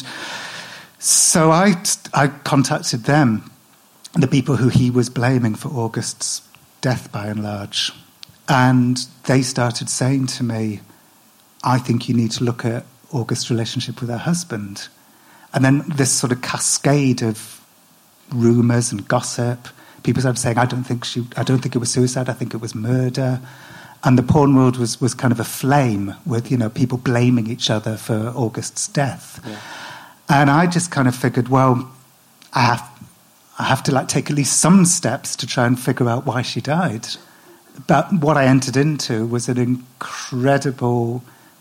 so I, I contacted them, the people who he was blaming for August's death by and large. And they started saying to me, I think you need to look at August's relationship with her husband. And then this sort of cascade of rumours and gossip. People started saying, I don't think she, I don't think it was suicide, I think it was murder. And the porn world was, was kind of aflame with, you know, people blaming each other for August's death. Yeah. And I just kind of figured, well, I have, I have to like take at least some steps to try and figure out why she died. But what I entered into was an incredible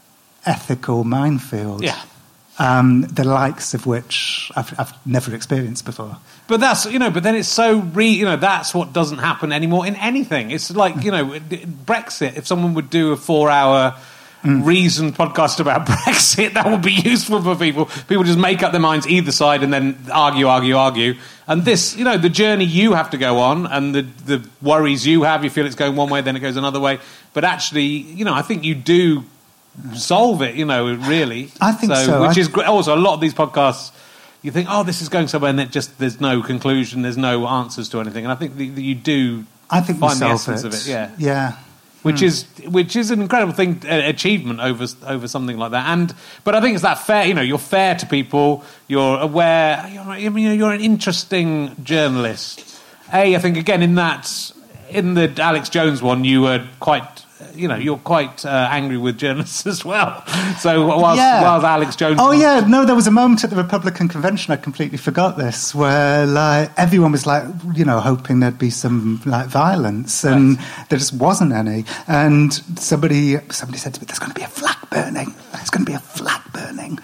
ethical minefield, yeah. um, the likes of which I've, I've never experienced before. But that's, you know, but then it's so, re, you know, that's what doesn't happen anymore in anything. It's like, you know, Brexit, if someone would do a four-hour mm. reasoned podcast about Brexit, that would be useful for people. People just make up their minds either side and then argue, argue, argue. And this, you know, the journey you have to go on and the, the worries you have, you feel it's going one way, then it goes another way. But actually, you know, I think you do solve it, you know, really. I think so. so. Which I... is great. Also, a lot of these podcasts, you think, oh, this is going somewhere, and it just there's no conclusion, there's no answers to anything. And I think that you do I think find the solve essence it. of it, yeah. Yeah. Which is which is an incredible thing, uh, achievement over over something like that. And but I think it's that fair. You know, you're fair to people. You're aware. You're, I mean, you're an interesting journalist. A, I think again in that in the Alex Jones one, you were quite. You know, you're quite uh, angry with journalists as well. So whilst, yeah. whilst Alex Jones... Oh, yeah, no, there was a moment at the Republican convention, I completely forgot this, where like everyone was like, you know, hoping there'd be some like violence, and right. there just wasn't any. And somebody somebody said to me, there's going to be a flag burning. There's going to be a flag burning.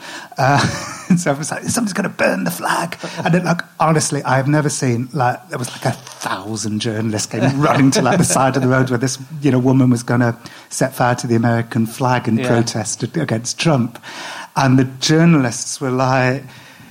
Uh, and so I was like, somebody's going to burn the flag. And then, like, honestly, I have never seen, like, there was like a thousand journalists came running to like the side of the road where this, you know, woman was going to set fire to the American flag and yeah. protest against Trump. And the journalists were like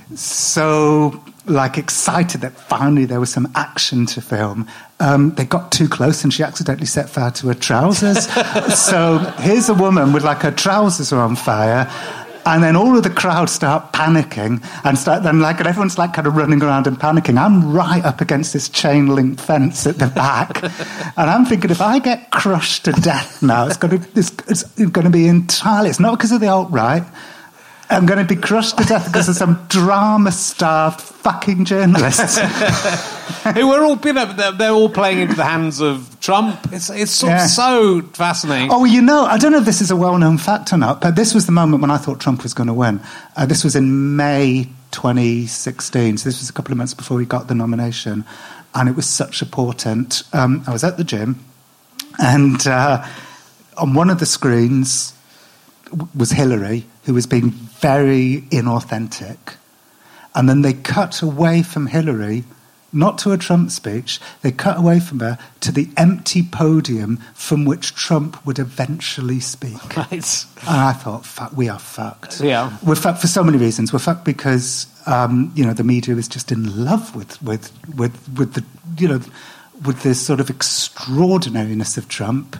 so like excited that finally there was some action to film. Um, they got too close and she accidentally set fire to her trousers. So here's a woman with like her trousers are on fire. And then all of the crowd start panicking and start then like and everyone's like kind of running around and panicking. I'm right up against this chain link fence at the back, and I'm thinking if I get crushed to death now, it's going to it's, it's going to be entirely. It's not because of the alt-right. I'm going to be crushed to death because of some drama-starved fucking journalists. Who are all, you know, they're, they're all playing into the hands of Trump. It's it's so, yeah. so fascinating. Oh, you know, I don't know if this is a well-known fact or not, but this was the moment when I thought Trump was going to win. Uh, this was in May twenty sixteen, so this was a couple of months before he got the nomination, and it was such a portent. Um, I was at the gym, and uh, on one of the screens was Hillary, who was being very inauthentic. And then they cut away from Hillary, not to a Trump speech, they cut away from her to the empty podium from which Trump would eventually speak. Right. And I thought, fuck, we are fucked. Yeah. We're fucked for so many reasons. We're fucked because, um, you know, the media is just in love with, with, with, with the, you know, with this sort of extraordinariness of Trump.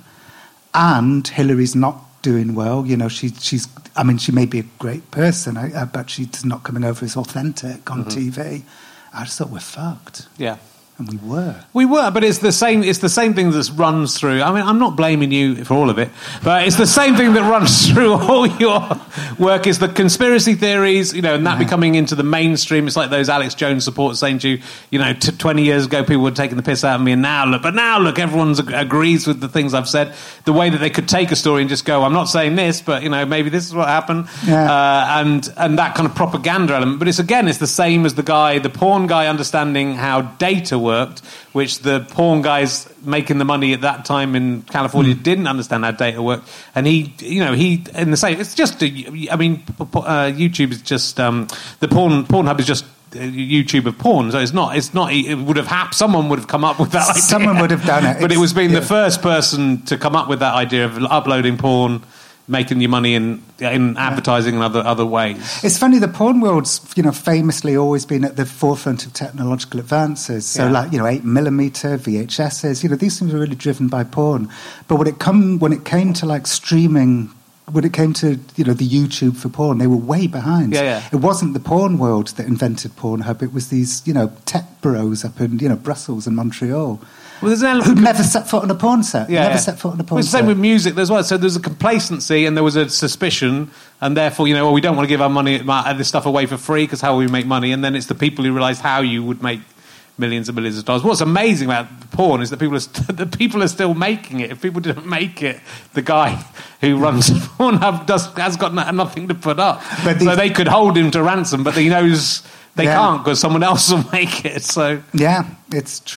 And Hillary's not doing well. You know, she, she's, I mean, she may be a great person, uh, but she's not coming over as authentic on mm-hmm. T V. I just thought we're fucked. Yeah. And we were. We were, but it's the same It's the same thing that runs through. I mean, I'm not blaming you for all of it, but it's the same thing that runs through all your work is the conspiracy theories, you know, and that yeah. becoming into the mainstream. It's like those Alex Jones supporters saying to you, you know, t- twenty years ago people were taking the piss out of me, and now look, but now look, everyone agrees with the things I've said. The way that they could take a story and just go, I'm not saying this, but, you know, maybe this is what happened. Yeah. Uh, and, and that kind of propaganda element. But it's, again, it's the same as the guy, the porn guy understanding how data worked, which the porn guys making the money at that time in California mm. didn't understand how data worked. And he, you know, he, in the same, it's just, a, I mean, uh, YouTube is just, um, the porn, Pornhub is just YouTube of porn, so it's not, it's not, it would have happened, someone would have come up with that idea. Someone would have done it. But it's, it was being yeah. the first person to come up with that idea of uploading porn, making you money in in advertising and other other ways. It's funny, the porn world's, you know, famously always been at the forefront of technological advances. So, yeah. like, you know, eight millimeter V H S's, you know, these things were really driven by porn. But when it come when it came to like streaming, when it came to, you know, the YouTube for porn, they were way behind. Yeah, yeah. It wasn't the porn world that invented Pornhub. It was these, you know, tech bros up in, you know, Brussels and Montreal. Well, there's an Who'd never set foot on a porn set. Yeah, never yeah. set foot on a porn well, it's set. the same with music as well. So there's a complacency and there was a suspicion, and therefore, you know, well, we don't want to give our money, uh, this stuff away for free because how will we make money? And then it's the people who realise how you would make millions and millions of dollars. What's amazing about porn is that people are st- the people are still making it. If people didn't make it, the guy who runs Pornhub does has got no, nothing to put up. But these, so they could hold him to ransom, but he knows they yeah. can't because someone else will make it. So yeah, it's true.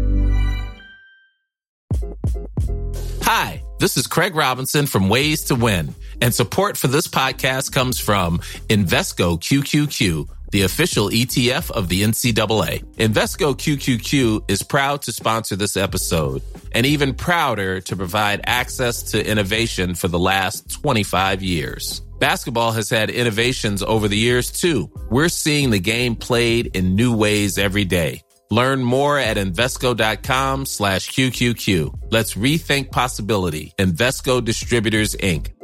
Hi, this is Craig Robinson from Ways to Win, and support for this podcast comes from Invesco Q Q Q, the official E T F of the N C double A. Invesco Q Q Q is proud to sponsor this episode, and even prouder to provide access to innovation for the last twenty-five years. Basketball has had innovations over the years, too. We're seeing the game played in new ways every day. Learn more at Invesco.com slash QQQ. Let's rethink possibility. Invesco Distributors, Incorporated.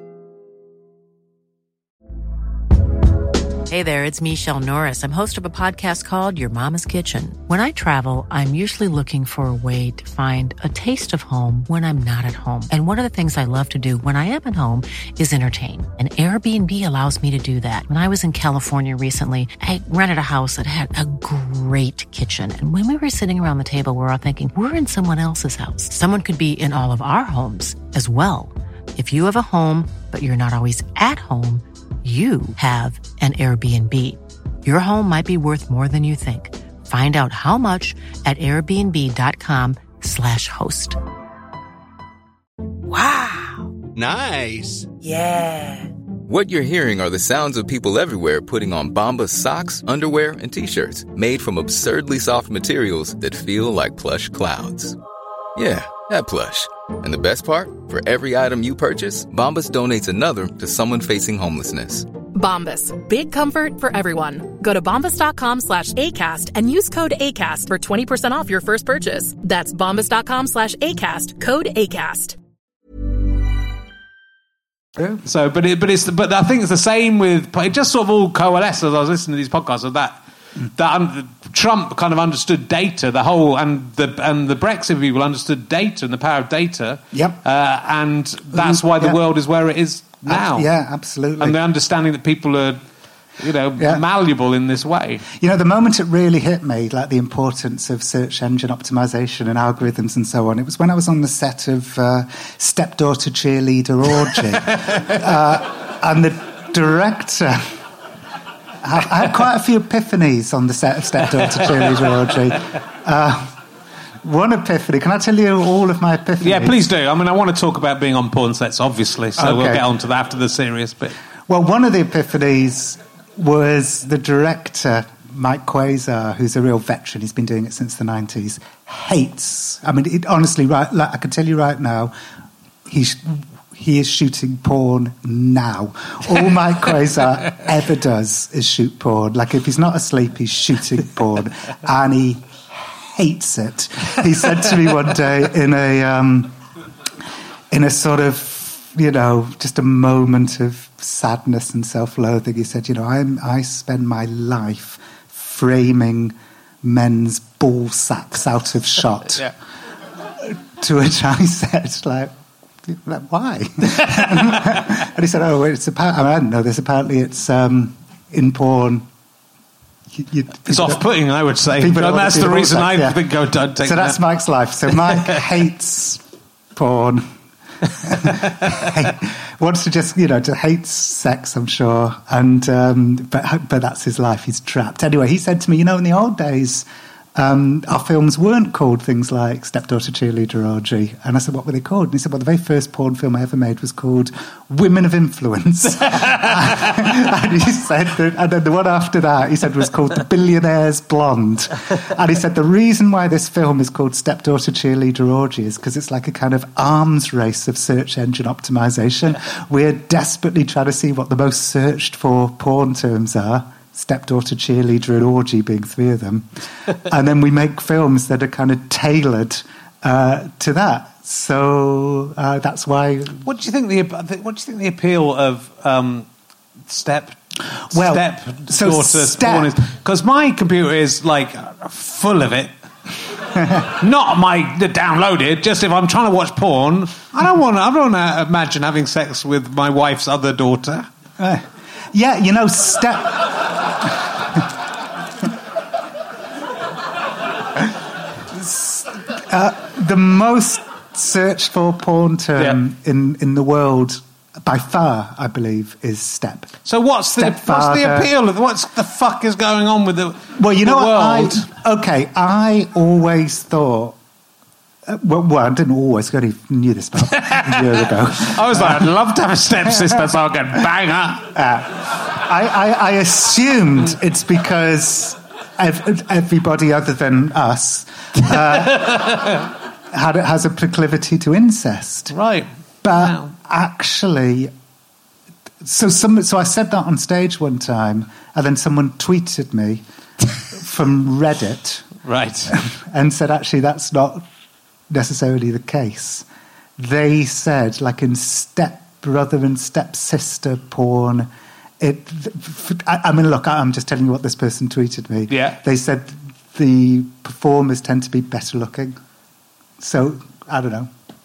Hey there, it's Michelle Norris. I'm host of a podcast called Your Mama's Kitchen. When I travel, I'm usually looking for a way to find a taste of home when I'm not at home. And one of the things I love to do when I am at home is entertain. And Airbnb allows me to do that. When I was in California recently, I rented a house that had a great kitchen. And when we were sitting around the table, we were all thinking, we're in someone else's house. Someone could be in all of our homes as well. If you have a home, but you're not always at home, you have an Airbnb. Your home might be worth more than you think. Find out how much at airbnb.com slash host. Wow. Nice. Yeah. What you're hearing are the sounds of people everywhere putting on Bombas socks, underwear, and T-shirts made from absurdly soft materials that feel like plush clouds. Yeah, that plush. And the best part? For every item you purchase, Bombas donates another to someone facing homelessness. Bombas. Big comfort for everyone. Go to bombas.com slash ACAST and use code ACAST for twenty percent off your first purchase. That's bombas.com slash ACAST. Code ACAST. So, but it, but it's, but I think it's the same with, it just sort of all coalesced as I was listening to these podcasts of that, that um, Trump kind of understood data, the whole, and the and the Brexit people understood data and the power of data. Yep. Uh, and that's why the yeah. world is where it is now. Ab- yeah, absolutely. And the understanding that people are, you know, yeah. malleable in this way. You know, the moment it really hit me, like the importance of search engine optimization and algorithms and so on, it was when I was on the set of uh, Stepdaughter Cheerleader Orgy. uh, and the director... I had quite a few epiphanies on the set of Stepdaughter Cheerleader Orgy. Uh, one epiphany. Can I tell you all of my epiphanies? Yeah, please do. I mean, I want to talk about being on porn sets, obviously, so okay. we'll get on to that after the serious bit. Well, one of the epiphanies was the director, Mike Quasar, who's a real veteran. He's been doing it since the nineties. Hates. I mean, it, honestly, right? Like, I can tell you right now, he's he is shooting porn now. All Mike Quasar ever does is shoot porn. Like, if he's not asleep, he's shooting porn, and he hates it. He said to me one day in a um, in a sort of, you know, just a moment of sadness and self-loathing, he said, you know, I'm, I spend my life framing men's ball sacks out of shot. Yeah. To which I said, like, why? And he said, oh, it's apparently, I, mean, I didn't know this, apparently it's um, in porn. You, you, it's off-putting, I would say. And that's the reason I yeah. think I don't take So that's that. Mike's life. So Mike hates porn. Wants to just, you know, to hate sex, I'm sure, and um, but but that's his life. He's trapped. Anyway, he said to me, you know, in the old days, um, our films weren't called things like Stepdaughter, Cheerleader, Orgy. And I said, what were they called? And he said, well, the very first porn film I ever made was called Women of Influence. And he said, that, and then the one after that, he said, was called The Billionaire's Blonde. And he said, the reason why this film is called Stepdaughter, Cheerleader, Orgy is because it's like a kind of arms race of search engine optimization. We're desperately trying to see what the most searched for porn terms are. Stepdaughter, Cheerleader, and Orgy being three of them. And then we make films that are kind of tailored uh, to that. So uh, that's why... What do you think the What do you think the appeal of um, Step... Well, step so daughter step, porn is... Because my computer is, like, full of it. Not my the downloaded, just if I'm trying to watch porn, I don't want to I don't want to imagine having sex with my wife's other daughter. Uh, yeah, you know, Step... uh, the most searched for porn term yeah. in, in the world, by far, I believe, is step. So what's the what's the appeal of what's the fuck is going on with the well, you the know world? What I, okay, I always thought. Uh, well, well, I didn't always. I only knew this about a year ago. I was like, I'd love to have a stepsister so I could bang her. Uh, I, I, I assumed it's because ev- everybody other than us uh, had has a proclivity to incest, right? But wow. actually, so some, so I said that on stage one time, and then someone tweeted me from Reddit, right, and said actually that's not necessarily the case. They said, like in stepbrother and stepsister porn, it. I, I mean, look, I'm just telling you what this person tweeted me. Yeah, they said the performers tend to be better looking. So I don't know.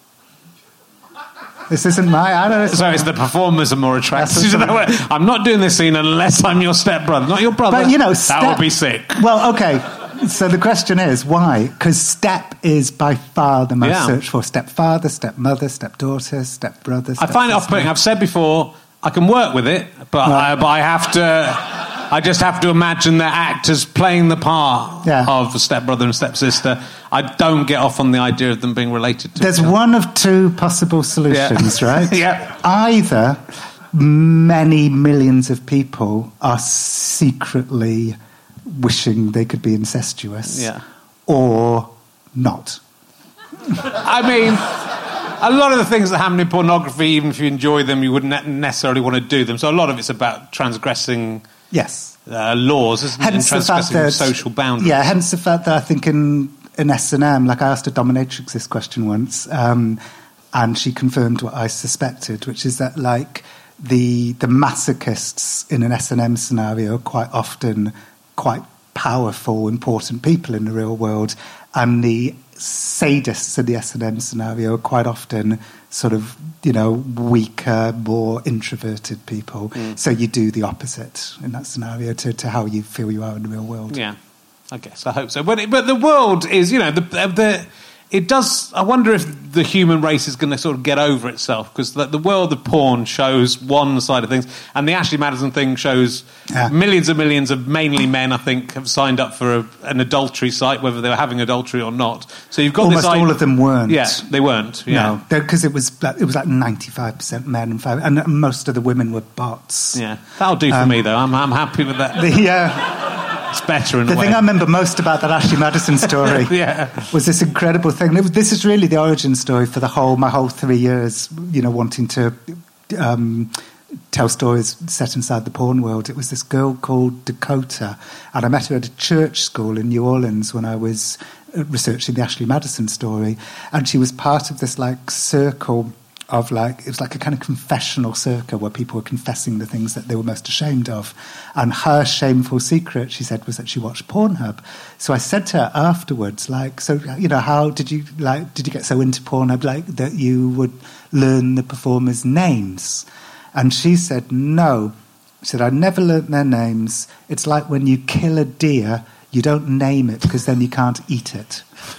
This isn't my... I don't know. So it's the performers are more attractive. I'm not doing this scene unless I'm your stepbrother, not your brother. But, you know, step, that would be sick. Well, okay. So the question is, why? Because step is by far the most yeah. searched for. Stepfather, stepmother, stepdaughter, stepbrother, I find it off-putting. I've said before, I can work with it, but, right. I, but I have to... I just have to imagine the actors playing the part yeah. of a stepbrother and stepsister. I don't get off on the idea of them being related to There's each other. one of two possible solutions, yeah. right? yeah. Either many millions of people are secretly wishing they could be incestuous, yeah. or not. I mean, a lot of the things that happen in pornography, even if you enjoy them, you wouldn't necessarily want to do them. So a lot of it's about transgressing... Yes. Uh, laws, isn't it? And transgressing that, social boundaries. Yeah, hence the fact that I think in, in S and M, like I asked a dominatrix this question once, um, and she confirmed what I suspected, which is that, like, the the masochists in an S and M scenario are quite often quite powerful, important people in the real world, and the sadists in the S and M scenario are quite often sort of, you know, weaker, more introverted people. Mm. So you do the opposite in that scenario to, to how you feel you are in the real world. Yeah, I guess. I hope so. But but the world is, you know, the the it does. I wonder if the human race is going to sort of get over itself, because the, the world of porn shows one side of things, and the Ashley Madison thing shows yeah. millions and millions of mainly men, I think, have signed up for a, an adultery site, whether they were having adultery or not. So you've got almost this all of them weren't. Yeah, they weren't. Yeah, no, because it was it was like ninety-five percent men and five, and most of the women were bots. Yeah, that'll do for um, me though. I'm I'm happy with that. The, uh, It's better in the a way. thing I remember most about that Ashley Madison story yeah. was this incredible thing. This is really the origin story for the whole my whole three years, you know, wanting to um, tell stories set inside the porn world. It was this girl called Dakota, and I met her at a church school in New Orleans when I was researching the Ashley Madison story, and she was part of this like circle of like, it was like a kind of confessional circle where people were confessing the things that they were most ashamed of. And her shameful secret, she said, was that she watched Pornhub. So I said to her afterwards, like, so, you know, how did you, like, did you get so into Pornhub, like, that you would learn the performers' names? And she said, no. She said, I never learnt their names. It's like when you kill a deer, you don't name it because then you can't eat it.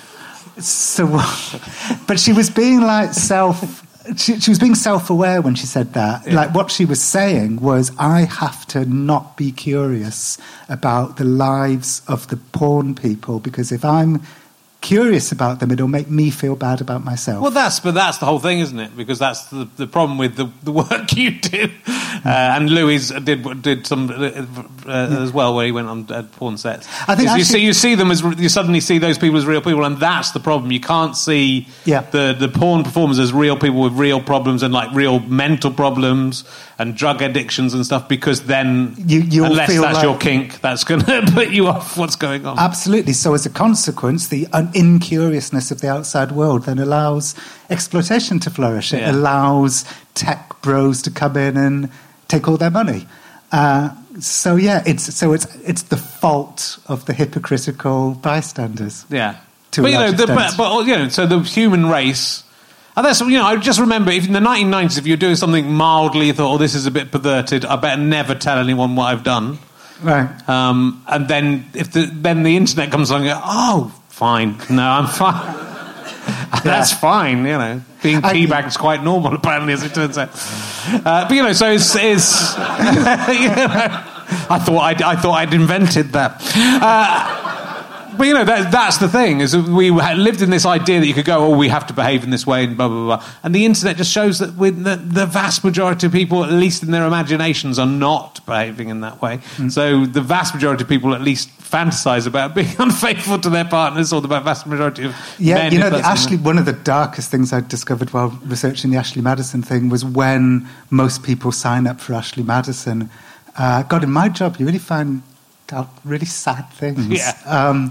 So, but she was being like self... She, she was being self-aware when she said that. Yeah. Like, what she was saying was, I have to not be curious about the lives of the porn people, because if I'm curious about them, it'll make me feel bad about myself. Well, that's but that's the whole thing, isn't it? Because that's the, the problem with the, the work you do. Uh, and Louis did did some uh, uh, as well, where he went on uh, porn sets. I think actually, you see you see them as you suddenly see those people as real people, and that's the problem. You can't see yeah. the the porn performers as real people with real problems and like real mental problems and drug addictions and stuff, because then you, you'll unless feel that's like, your kink, that's going to put you off what's going on. Absolutely. So as a consequence, the un- incuriousness of the outside world then allows exploitation to flourish. It yeah. allows tech bros to come in and take all their money. Uh, so yeah, it's so it's it's the fault of the hypocritical bystanders. Yeah, to but a you know, large the, extent. but, but you know, so the human race. And that's, you know, I just remember if in the nineteen nineties, if you're doing something mildly, you thought, oh, this is a bit perverted, I better never tell anyone what I've done. Right. Um, and then if the, then the internet comes along and go, oh, fine, no, I'm fine. That's yeah. fine, you know. Being teabagged is quite normal, apparently, as it turns out. Uh, but, you know, so it's... it's you know, I thought I'd, I thought I'd invented that. Uh, But, you know, that, that's the thing, is we lived in this idea that you could go, oh, we have to behave in this way, and blah, blah, blah. And the internet just shows that with the, the vast majority of people, at least in their imaginations, are not behaving in that way. Mm. So the vast majority of people at least fantasize about being unfaithful to their partners, or the vast majority of yeah, men. You know, the Ashley, one of the darkest things I discovered while researching the Ashley Madison thing was when most people sign up for Ashley Madison. Uh, God, in my job, you really find... out really sad things. Yeah. Um,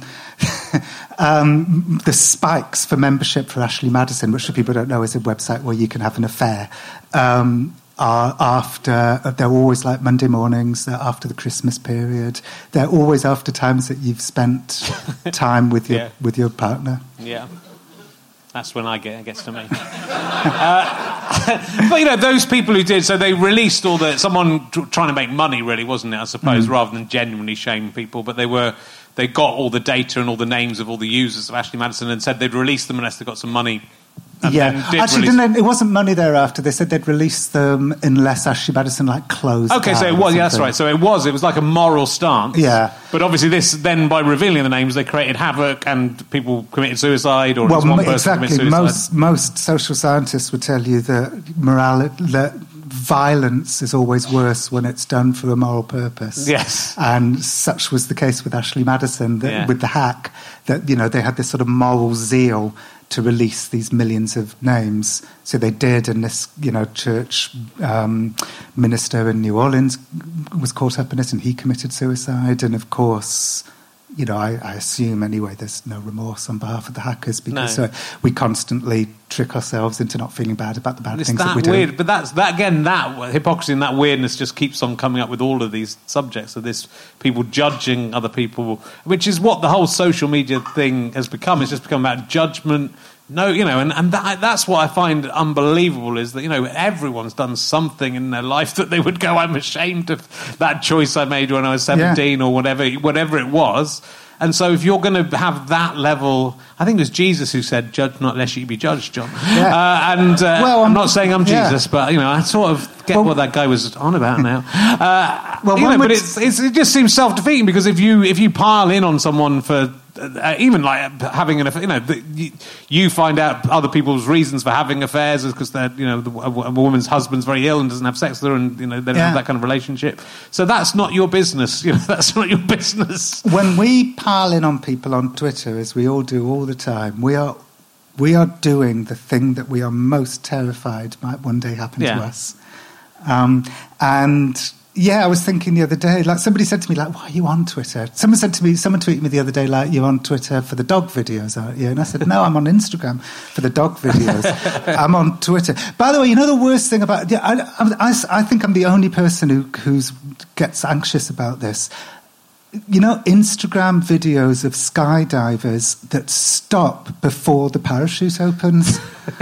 um, the spikes for membership for Ashley Madison, which for people who don't know is a website where you can have an affair, um, are after, they're always like Monday mornings, they're after the Christmas period, they're always after times that you've spent time with your, yeah. with your partner. Yeah. That's when I get it gets to me. uh, but, you know, those people who did, so they released all the... Someone t- trying to make money, really, wasn't it, I suppose, mm. rather than genuinely shame people. But they were... They got all the data and all the names of all the users of Ashley Madison and said they'd release them unless they got some money. And yeah, did actually, didn't they, it wasn't money thereafter. They said they'd release them unless Ashley Madison like closed. Okay, so it was. Yeah, that's right. So it was. It was like a moral stance. Yeah, but obviously, this then by revealing the names, they created havoc and people committed suicide, or well, one person exactly. committed suicide. Most most social scientists would tell you that morality, that violence is always worse when it's done for a moral purpose. Yes, and such was the case with Ashley Madison. That, yeah. With the hack, that you know they had this sort of moral zeal to release these millions of names. So they did, and this, you know, church um, minister in New Orleans was caught up in it, and he committed suicide. And of course, you know, I, I assume anyway, there's no remorse on behalf of the hackers, because no. uh, we constantly trick ourselves into not feeling bad about the bad it's things that, that we do. Weird, but that's that again. That hypocrisy and that weirdness just keeps on coming up with all of these subjects of this people judging other people, which is what the whole social media thing has become. It's just become about judgment. No, you know, and, and that, that's what I find unbelievable, is that, you know, everyone's done something in their life that they would go, I'm ashamed of that choice I made when I was seventeen, yeah. or whatever, whatever it was. And so if you're going to have that level, I think it was Jesus who said, "Judge not lest you be judged," John. Yeah. Uh, and uh, well, I'm not saying I'm yeah. Jesus, but you know, I sort of get well, what that guy was on about now. Uh, well, you know, would... but it's, it's, it just seems self-defeating because if you if you pile in on someone for uh, even like having an affair, you know, the, you, you find out other people's reasons for having affairs is because they're, you know, the, a, a woman's husband's very ill and doesn't have sex with her, and you know they don't yeah. have that kind of relationship. So that's not your business. You know, that's not your business. When we pile in on people on Twitter, as we all do all the time, we are we are doing the thing that we are most terrified might one day happen yeah. to us. Um, and yeah, I was thinking the other day, like somebody said to me, like, "Why are you on Twitter?" Someone said to me, someone tweeted me the other day, like, "You're on Twitter for the dog videos, aren't you?" And I said, "No, I'm on Instagram for the dog videos. I'm on Twitter." By the way, you know the worst thing about yeah, I, I, I think I'm the only person who who's gets anxious about this. You know, Instagram videos of skydivers that stop before the parachute opens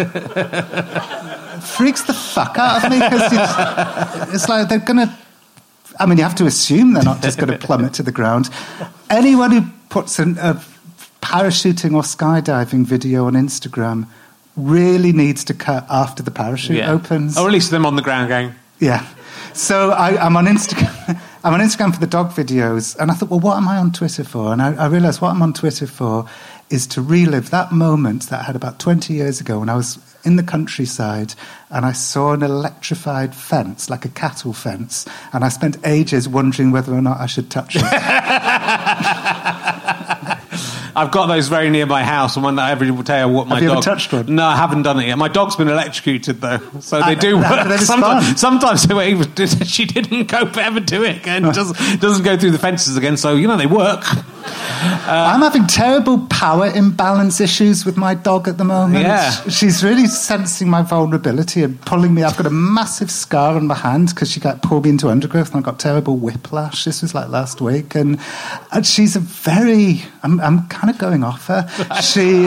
freaks the fuck out of me because it's, it's like they're going to. I mean, you have to assume they're not just going to plummet to the ground. Anyone who puts an, a parachuting or skydiving video on Instagram really needs to cut after the parachute yeah. opens. Or release them on the ground gang. Yeah. So I, I'm on Instagram. I'm on Instagram for the dog videos, and I thought, well, what am I on Twitter for? And I, I realised what I'm on Twitter for is to relive that moment that I had about twenty years ago when I was in the countryside and I saw an electrified fence, like a cattle fence, and I spent ages wondering whether or not I should touch it. I've got those very near my house, and one that every day I walk my Have you dog. ever touched one? No, I haven't done it yet. My dog's been electrocuted though, so they I, do work. They sometimes, sometimes they were, she didn't go ever do it again. Doesn't doesn't go through the fences again. So you know they work. Uh, I'm having terrible power imbalance issues with my dog at the moment. Yeah. She's really sensing my vulnerability and pulling me. I've got a massive scar on my hand because she got pulled me into undergrowth and I got terrible whiplash. This was like last week. And, and she's a very... I'm, I'm kind of going off her. She,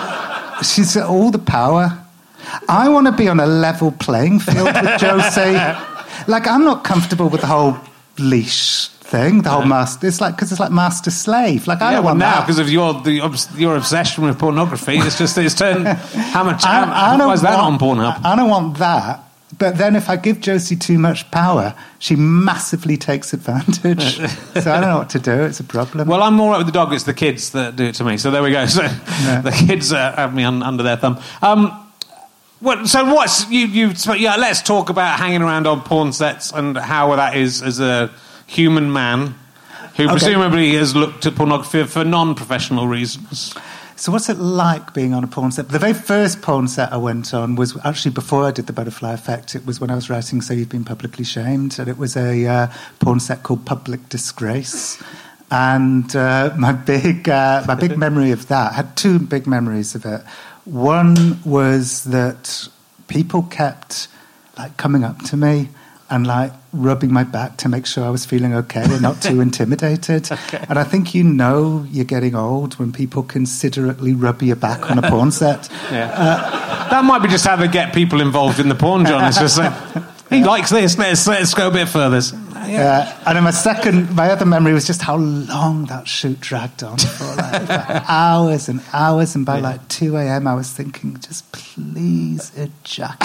she's got all the power. I want to be on a level playing field with Josie. Like, I'm not comfortable with the whole leash thing, the whole master. It's like because it's like master slave. Like I yeah, don't well, want now that. because of your the, your obsession with pornography. It's just it's turned how much. I, I why is that want, on Pornhub? I don't want that. But then if I give Josie too much power, she massively takes advantage. So I don't know what to do. It's a problem. Well, I'm all right with the dog. It's the kids that do it to me. So there we go. So yeah. The kids uh, have me un, under their thumb. Um, well, so what's you? You yeah. Let's talk about hanging around on porn sets and how that is as a human man who okay. presumably has looked at pornography for non-professional reasons. So what's it like being on a porn set? The very first porn set I went on was actually before I did The Butterfly Effect. It was when I was writing So You've Been Publicly Shamed, and it was a uh, porn set called Public Disgrace. And uh, my big uh, my big memory of that, I had two big memories of it. One was that people kept like coming up to me and like rubbing my back to make sure I was feeling okay and not too intimidated. Okay. And I think you know you're getting old when people considerately rub your back on a porn set. Yeah. Uh, that might be just how they get people involved in the porn, John. It's just like, he likes this, let's, let's go a bit further. Yeah. Uh, and then my second, my other memory was just how long that shoot dragged on for, like, for hours and hours. And by yeah. like two a.m. I was thinking, just please ejaculate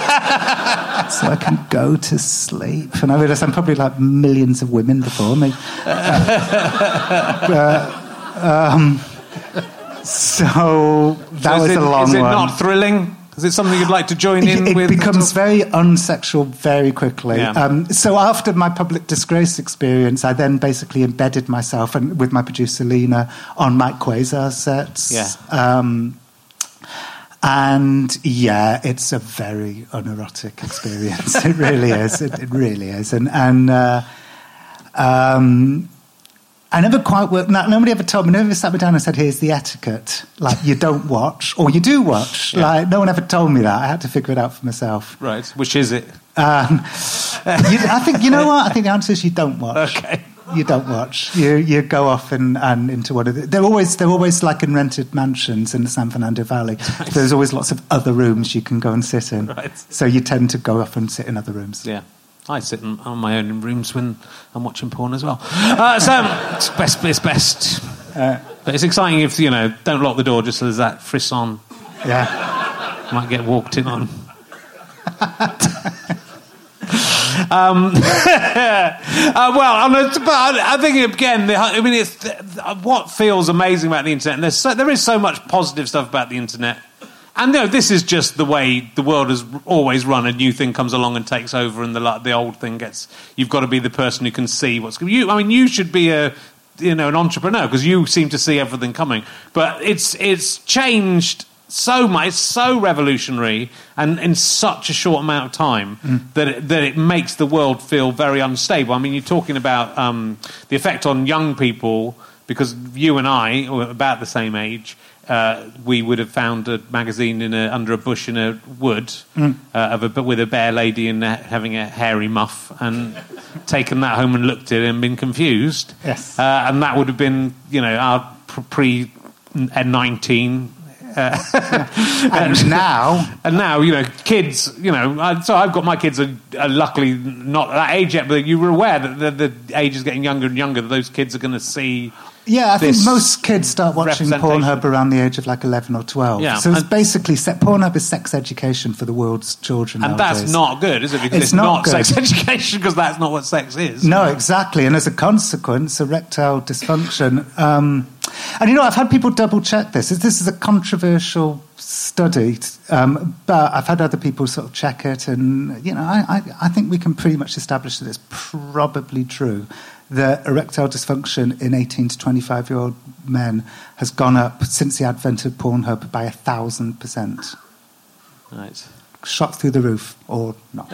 so I can go to sleep. And I realised I'm probably like millions of women before me. uh, um, so that so was it, a long one. Is it one. Not thrilling? Is it something you'd like to join in it, it with? It becomes very unsexual very quickly. Yeah. Um, so after my Public Disgrace experience, I then basically embedded myself and with my producer Lena on Mike Quasar's sets. Yeah. Um, and yeah, it's a very unerotic experience. It really is. It, it really is. And and uh, um, I never quite worked. No, nobody ever told me. Nobody ever sat me down and said, "Here's the etiquette." Like you don't watch, or you do watch. Yeah. Like no one ever told me that. I had to figure it out for myself. Right. Which is it? Um, you, I think you know what. I think the answer is you don't watch. Okay. You don't watch. You you go off and, and into one of the, they're always they're always like in rented mansions in the San Fernando Valley. Right. There's always lots of other rooms you can go and sit in. Right. So you tend to go off and sit in other rooms. Yeah. I sit in, on my own in rooms when I'm watching porn as well. Uh, so it's best. It's best. Uh, but it's exciting if, you know, don't lock the door just so there's that frisson. Yeah. Might get walked in on. um, uh, well, but I think again, the, I mean, it's what feels amazing about the internet. And there's so, there is so much positive stuff about the internet, and you know, this is just the way the world has always run. A new thing comes along and takes over, and the the old thing gets. You've got to be the person who can see what's. You, I mean, you should be a you know an entrepreneur because you seem to see everything coming. But it's it's changed. So much, it's so revolutionary, and in such a short amount of time mm. that it, that it makes the world feel very unstable. I mean, you're talking about um, the effect on young people because you and I were about the same age. Uh, we would have found a magazine in a, under a bush in a wood mm. uh, of a, with a bare lady and uh, having a hairy muff, and taken that home and looked at it and been confused. Yes, uh, and that would have been, you know, our pre nineteen. Uh, and now, and now, you know, kids. You know, I, so I've got my kids are, are luckily not at that age yet, but you were aware that the, the age is getting younger and younger. That those kids are going to see. Yeah, I think most kids start watching Pornhub around the age of like eleven or twelve. Yeah, so it's and, basically set, Pornhub is sex education for the world's children. And nowadays. That's not good, is it? Because it's, it's not, not sex education because that's not what sex is. No, exactly. And as a consequence, erectile dysfunction. Um, and you know, I've had people double check this. This is a controversial study, um, but I've had other people sort of check it, and you know, I, I, I think we can pretty much establish that it's probably true that erectile dysfunction in eighteen to twenty-five-year-old men has gone up since the advent of Pornhub by a thousand percent. Right. Shot through the roof, or not.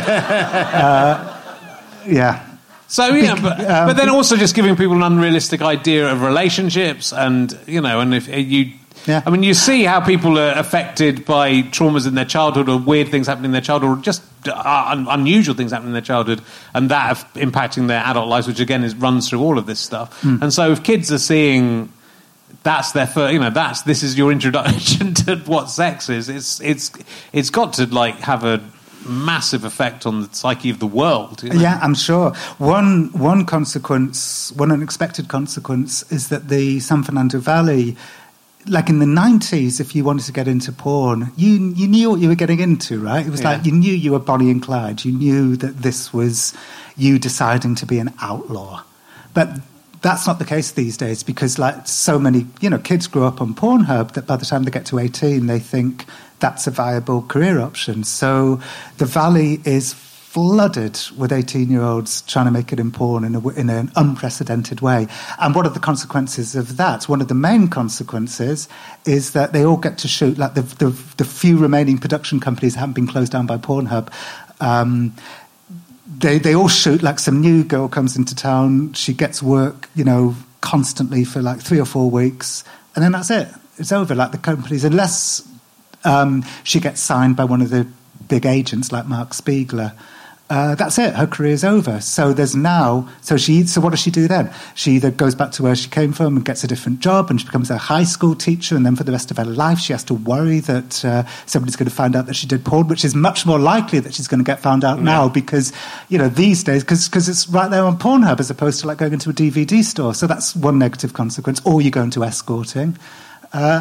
uh, yeah. So, yeah, but, um, but then also just giving people an unrealistic idea of relationships and, you know, and if you... Yeah. I mean, you see how people are affected by traumas in their childhood or weird things happening in their childhood or just uh, un- unusual things happening in their childhood and that impacting their adult lives, which, again, is, runs through all of this stuff. Mm. And so if kids are seeing that's their first, you know, that's this is your introduction to what sex is, it's it's it's got to, like, have a massive effect on the psyche of the world. You know? Yeah, I'm sure. One one consequence, one unexpected consequence is that the San Fernando Valley... Like in the nineties, if you wanted to get into porn, you you knew what you were getting into, right? It was yeah. like you knew you were Bonnie and Clyde. You knew that this was you deciding to be an outlaw. But that's not the case these days because, like, so many, you know, kids grow up on Pornhub that by the time they get to eighteen, they think that's a viable career option. So the Valley is flooded with eighteen-year-olds trying to make it in porn in, a, in an unprecedented way. And what are the consequences of that? One of the main consequences is that they all get to shoot, like the, the, the few remaining production companies haven't been closed down by Pornhub. Um, they, they all shoot, like some new girl comes into town, she gets work, you know, constantly for like three or four weeks, and then that's it. It's over, like the companies, unless um, she gets signed by one of the big agents like Mark Spiegler, Uh, that's it. Her career's over. So there's now. So she. So what does she do then? She either goes back to where she came from and gets a different job, and she becomes a high school teacher, and then for the rest of her life, she has to worry that uh, somebody's going to find out that she did porn, which is much more likely that she's going to get found out yeah. now because, you know, these days, because it's right there on Pornhub as opposed to like going into a D V D store. So that's one negative consequence. Or you go into escorting. Uh,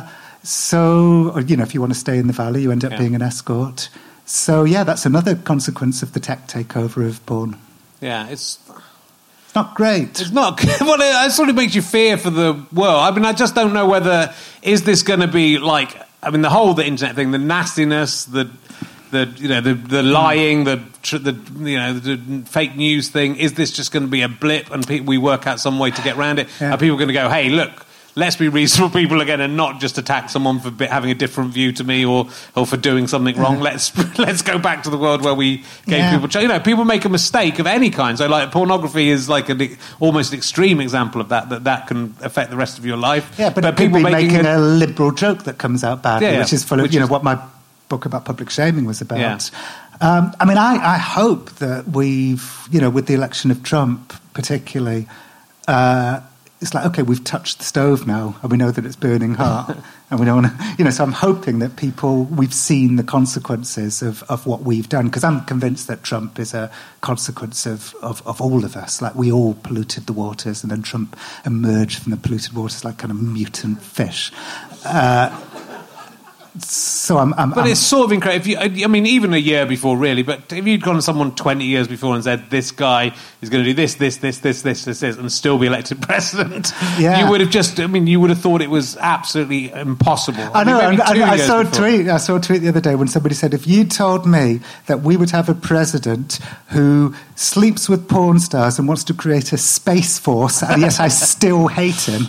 so, or, you know, if you want to stay in the Valley, you end up yeah. being an escort. So, yeah, that's another consequence of the tech takeover of porn. Yeah, it's... It's not great. It's not... Well, it, it sort of makes you fear for the world. I mean, I just don't know whether... Is this going to be, like... I mean, the whole the internet thing, the nastiness, the... The you know the the lying the the you know the fake news thing. Is this just going to be a blip and pe- we work out some way to get around it? Yeah. Are people going to go, hey, look, let's be reasonable people again and not just attack someone for having a different view to me or, or for doing something wrong. Yeah. Let's let's go back to the world where we gave yeah. people... You know, people make a mistake of any kind. So, like, pornography is like an almost extreme example of that, that that can affect the rest of your life. Yeah, but, but people making, making a, a liberal joke that comes out badly, yeah, which is full of, you know, is, what my book about public shaming was about. Yeah. Um, I mean, I, I hope that we've, you know, with the election of Trump particularly... Uh, it's like, okay, we've touched the stove now, and we know that it's burning hot, and we don't want to, you know. So I'm hoping that people, we've seen the consequences of, of what we've done, because I'm convinced that Trump is a consequence of, of, of all of us. Like, we all polluted the waters, and then Trump emerged from the polluted waters like kind of mutant fish. Uh, So I'm, I'm, but I'm, it's sort of incredible. If you, I mean, even a year before, really. But if you'd gone to someone twenty years before and said, "This guy is going to do this, this, this, this, this, this, this," and still be elected president, yeah. you would have just. I mean, you would have thought it was absolutely impossible. I know. I, mean, I, I, I saw a before. tweet. I saw a tweet the other day when somebody said, "If you told me that we would have a president who sleeps with porn stars and wants to create a space force, and yet I still hate him."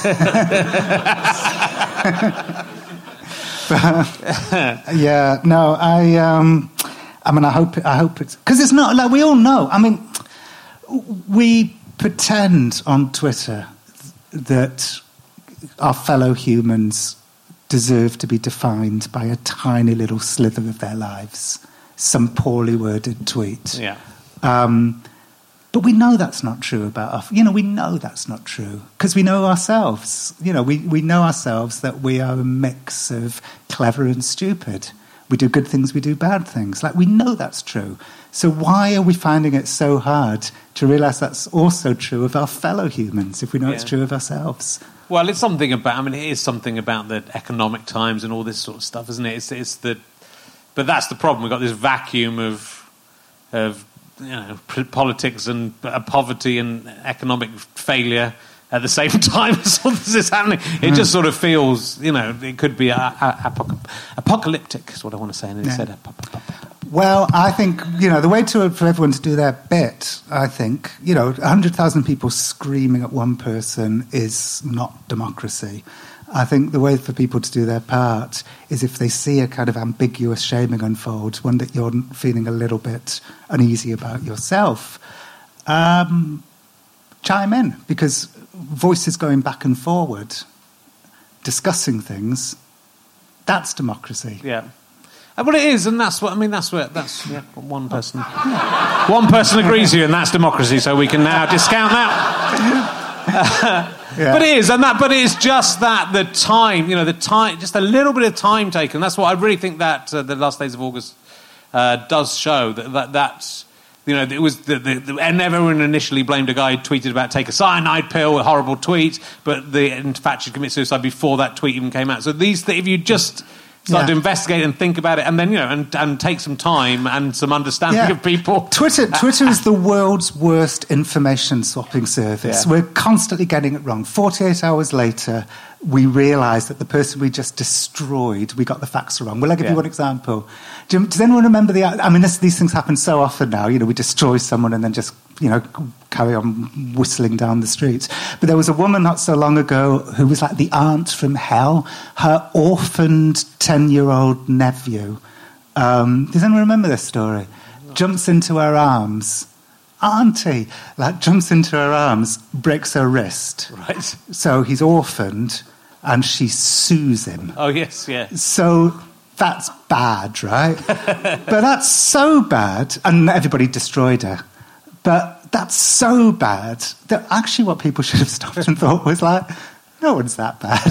But, yeah, no, I, um, I mean, I hope, I hope it's because it's not like we all know. I mean, we pretend on Twitter that our fellow humans deserve to be defined by a tiny little slither of their lives, some poorly worded tweet. Yeah. Um, But we know that's not true about us. You know, we know that's not true because we know ourselves. You know, we, we know ourselves that we are a mix of clever and stupid. We do good things, we do bad things. Like, we know that's true. So why are we finding it so hard to realise that's also true of our fellow humans if we know Yeah. it's true of ourselves? Well, it's something about. I mean, it is something about the economic times and all this sort of stuff, isn't it? It's, it's the. But that's the problem. We've got this vacuum of of. You know, politics and uh, poverty and economic failure at the same time as all this is happening. It mm. just sort of feels, you know, it could be a, a, apoc- apocalyptic is what I want to say. And instead yeah. of pop, pop, pop, pop. Well, I think, you know, the way to for everyone to do their bit, I think, you know, one hundred thousand people screaming at one person is not democracy. I think the way for people to do their part is if they see a kind of ambiguous shaming unfold, one that you're feeling a little bit uneasy about yourself, um, chime in, because voices going back and forward, discussing things, that's democracy. Yeah. Well, it is, and that's what I mean. That's where that's yeah, one person. One person agrees with you, and that's democracy. So we can now discount that. Yeah. But it is, and that. But it's just that the time, you know, the time, just a little bit of time taken. That's what I really think that uh, the last days of August uh, does show that, that that's, you know, it was the, the, the and everyone initially blamed a guy who tweeted about take a cyanide pill, a horrible tweet, but the in fact should commit suicide before that tweet even came out. So these, th- if you just start yeah. to investigate and think about it, and then, you know, and, and take some time and some understanding yeah. of people. Twitter Twitter is the world's worst information swapping service. Yeah. We're constantly getting it wrong. forty-eight hours later, we realise that the person we just destroyed, we got the facts wrong. Will I give Yeah. you one example? Do you, does anyone remember the... I mean, this, these things happen so often now. You know, we destroy someone and then just, you know, carry on whistling down the streets. But there was a woman not so long ago who was like the aunt from hell. Her orphaned ten-year-old nephew. Um, does anyone remember this story? Jumps into her arms. Auntie, like, jumps into her arms, breaks her wrist. Right. So he's orphaned, and she sues him. Oh, yes, yeah. So that's bad, right? But that's so bad, and everybody destroyed her. But that's so bad that actually what people should have stopped and thought was like, no one's that bad.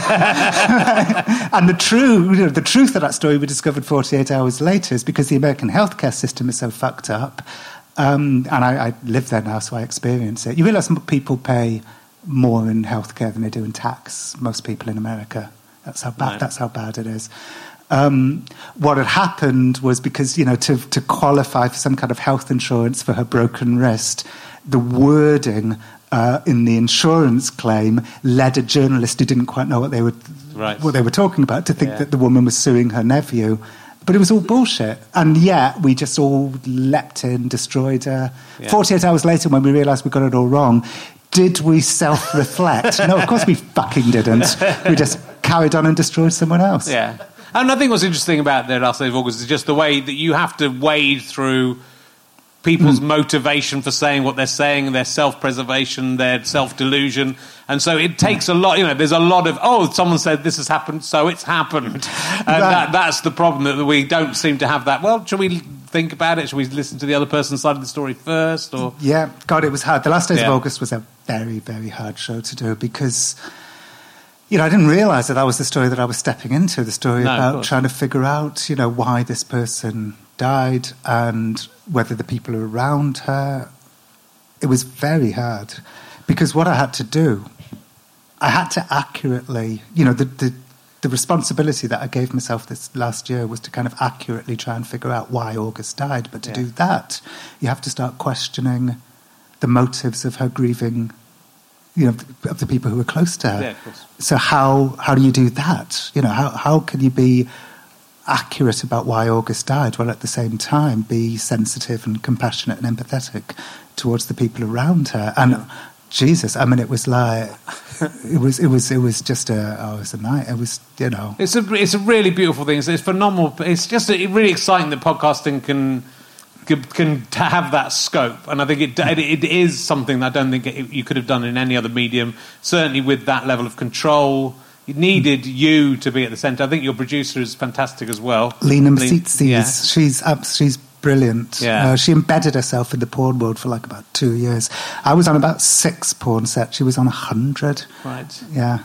And the true, you know, the truth of that story we discovered forty-eight hours later is because the American healthcare system is so fucked up. Um, and I, I live there now, so I experience it. You realise people pay more in healthcare than they do in tax. Most people in America. That's how bad. Right. That's how bad it is. Um, what had happened was because, you know, to, to qualify for some kind of health insurance for her broken wrist, the wording uh, in the insurance claim led a journalist who didn't quite know what they were right. what they were talking about to think Yeah. that the woman was suing her nephew. But it was all bullshit. And yet we just all leapt in, destroyed her. Yeah. forty-eight hours later, when we realised we got it all wrong, did we self-reflect? No, of course we fucking didn't. We just carried on and destroyed someone else. Yeah. And I think what's interesting about the last day of August is just the way that you have to wade through people's mm. motivation for saying what they're saying, their self-preservation, their self-delusion. And so it takes a lot, you know, there's a lot of, oh, someone said this has happened, so it's happened. And right. that, that's the problem, that we don't seem to have that. Well, shall we think about it? Should we listen to the other person's side of the story first? Or Yeah, God, it was hard. The last days Yeah. of August was a very, very hard show to do because, you know, I didn't realise that that was the story that I was stepping into, the story No, of about course. trying to figure out, you know, why this person died and whether the people around her. It was very hard because what I had to do, I had to accurately, you know, the, the, the responsibility that I gave myself this last year was to kind of accurately try and figure out why August died. But to Yeah. do that, you have to start questioning the motives of her grieving, you know, of the people who were close to her. Yeah, of course. So how how do you do that? You know, how how can you be accurate about why August died while at the same time be sensitive and compassionate and empathetic towards the people around her? And Jesus, I mean, it was like it was it was it was just a oh, it was a night. It was, you know, It's a it's a really beautiful thing. It's, it's phenomenal. It's just a, really exciting that podcasting can can, can to have that scope, and I think it it, it is something that I don't think it, you could have done in any other medium. Certainly with that level of control, it needed you to be at the centre. I think your producer is fantastic as well, Lena Le- Msitsi. yeah. She's up, she's brilliant. Yeah. Uh, she embedded herself in the porn world for like about two years. I was on about six porn sets. She was on a hundred. Right. Yeah.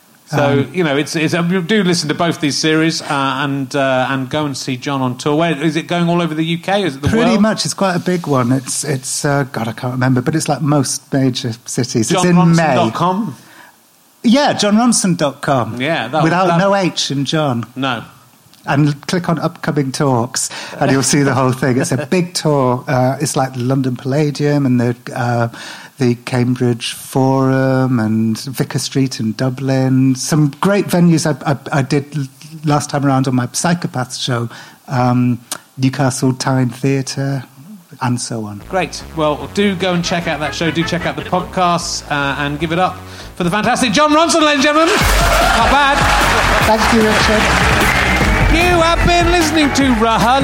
So Um, you know, it's, it's do listen to both these series uh, and uh, and go and see John on tour. Where is it going? All over the U K? Is it the Pretty world? much. It's quite a big one. It's it's uh, God, I can't remember, but it's like most major cities. John it's in Ronson May. dot com? Yeah, john ronson dot com. Yeah, that- without that- no H in John. No. And click on upcoming talks, and you'll see the whole thing. It's a big tour. Uh, it's like the London Palladium and the uh, the Cambridge Forum and Vicar Street in Dublin. Some great venues I, I, I did last time around on my Psychopaths show. Um, Newcastle Tyne Theatre, and so on. Great. Well, do go and check out that show. Do check out the podcasts uh, and give it up for the fantastic John Ronson, ladies and gentlemen. Not bad. Thank you, Richard. You have been listening to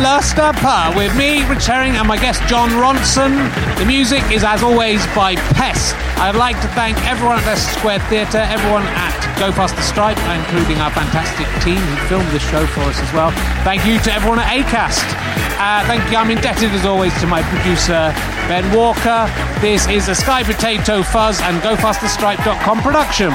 RHLSTP with me, Rich Herring, and my guest John Ronson. The music is, as always, by Pest. I'd like to thank everyone at Leicester Square Theatre, everyone at Go Faster Stripe, including our fantastic team who filmed this show for us as well. Thank you to everyone at Acast. Uh, thank you. I'm indebted, as always, to my producer, Ben Walker. This is a Sky Potato Fuzz and Go Faster Stripe dot com production.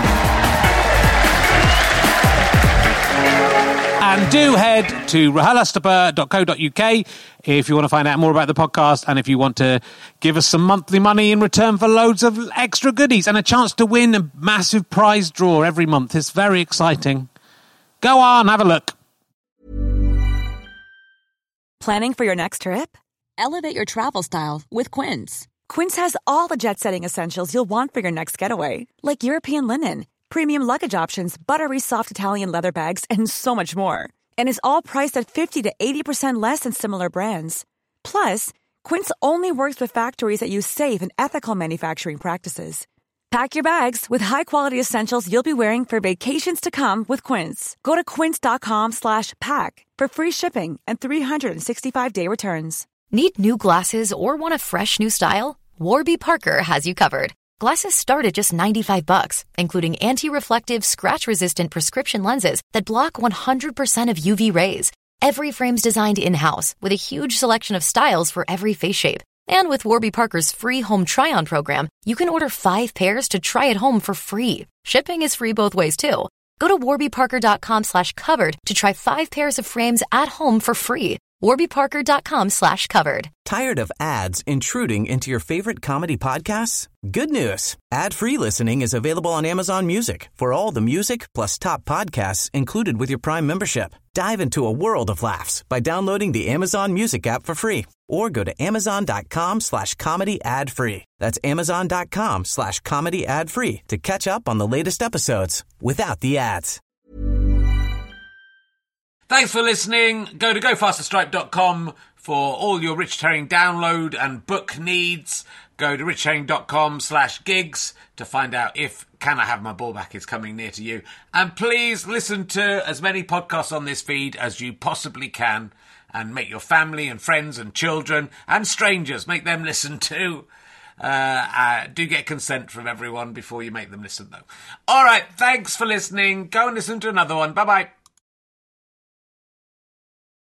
And do head to R H L S T P dot co dot U K if you want to find out more about the podcast and if you want to give us some monthly money in return for loads of extra goodies and a chance to win a massive prize draw every month. It's very exciting. Go on, have a look. Planning for your next trip? Elevate your travel style with Quince. Quince has all the jet-setting essentials you'll want for your next getaway, like European linen, premium luggage options, buttery soft Italian leather bags, and so much more. And is all priced at fifty to eighty percent less than similar brands. Plus, Quince only works with factories that use safe and ethical manufacturing practices. Pack your bags with high-quality essentials you'll be wearing for vacations to come with Quince. Go to quince.com slash pack for free shipping and three sixty-five day returns. Need new glasses or want a fresh new style? Warby Parker has you covered. Glasses start at just ninety-five bucks, including anti-reflective, scratch-resistant prescription lenses that block one hundred percent of U V rays. Every frame's designed in-house with a huge selection of styles for every face shape. And with Warby Parker's free home try-on program, you can order five pairs to try at home for free. Shipping is free both ways, too. Go to warbyparker.com slash covered to try five pairs of frames at home for free. warbyparker.com slash covered. Tired of ads intruding into your favorite comedy podcasts? Good news. Ad-free listening is available on Amazon Music for all the music plus top podcasts included with your Prime membership. Dive into a world of laughs by downloading the Amazon Music app for free or go to amazon.com slash comedy ad free. That's amazon.com slash comedy ad free to catch up on the latest episodes without the ads. Thanks for listening. Go to go faster stripe dot com for all your Rich Herring download and book needs. Go to richherring.com slash gigs to find out if Can I Have My Ball Back is coming near to you. And please listen to as many podcasts on this feed as you possibly can and make your family and friends and children and strangers, make them listen too. Uh, uh, do get consent from everyone before you make them listen, though. All right, thanks for listening. Go and listen to another one. Bye-bye.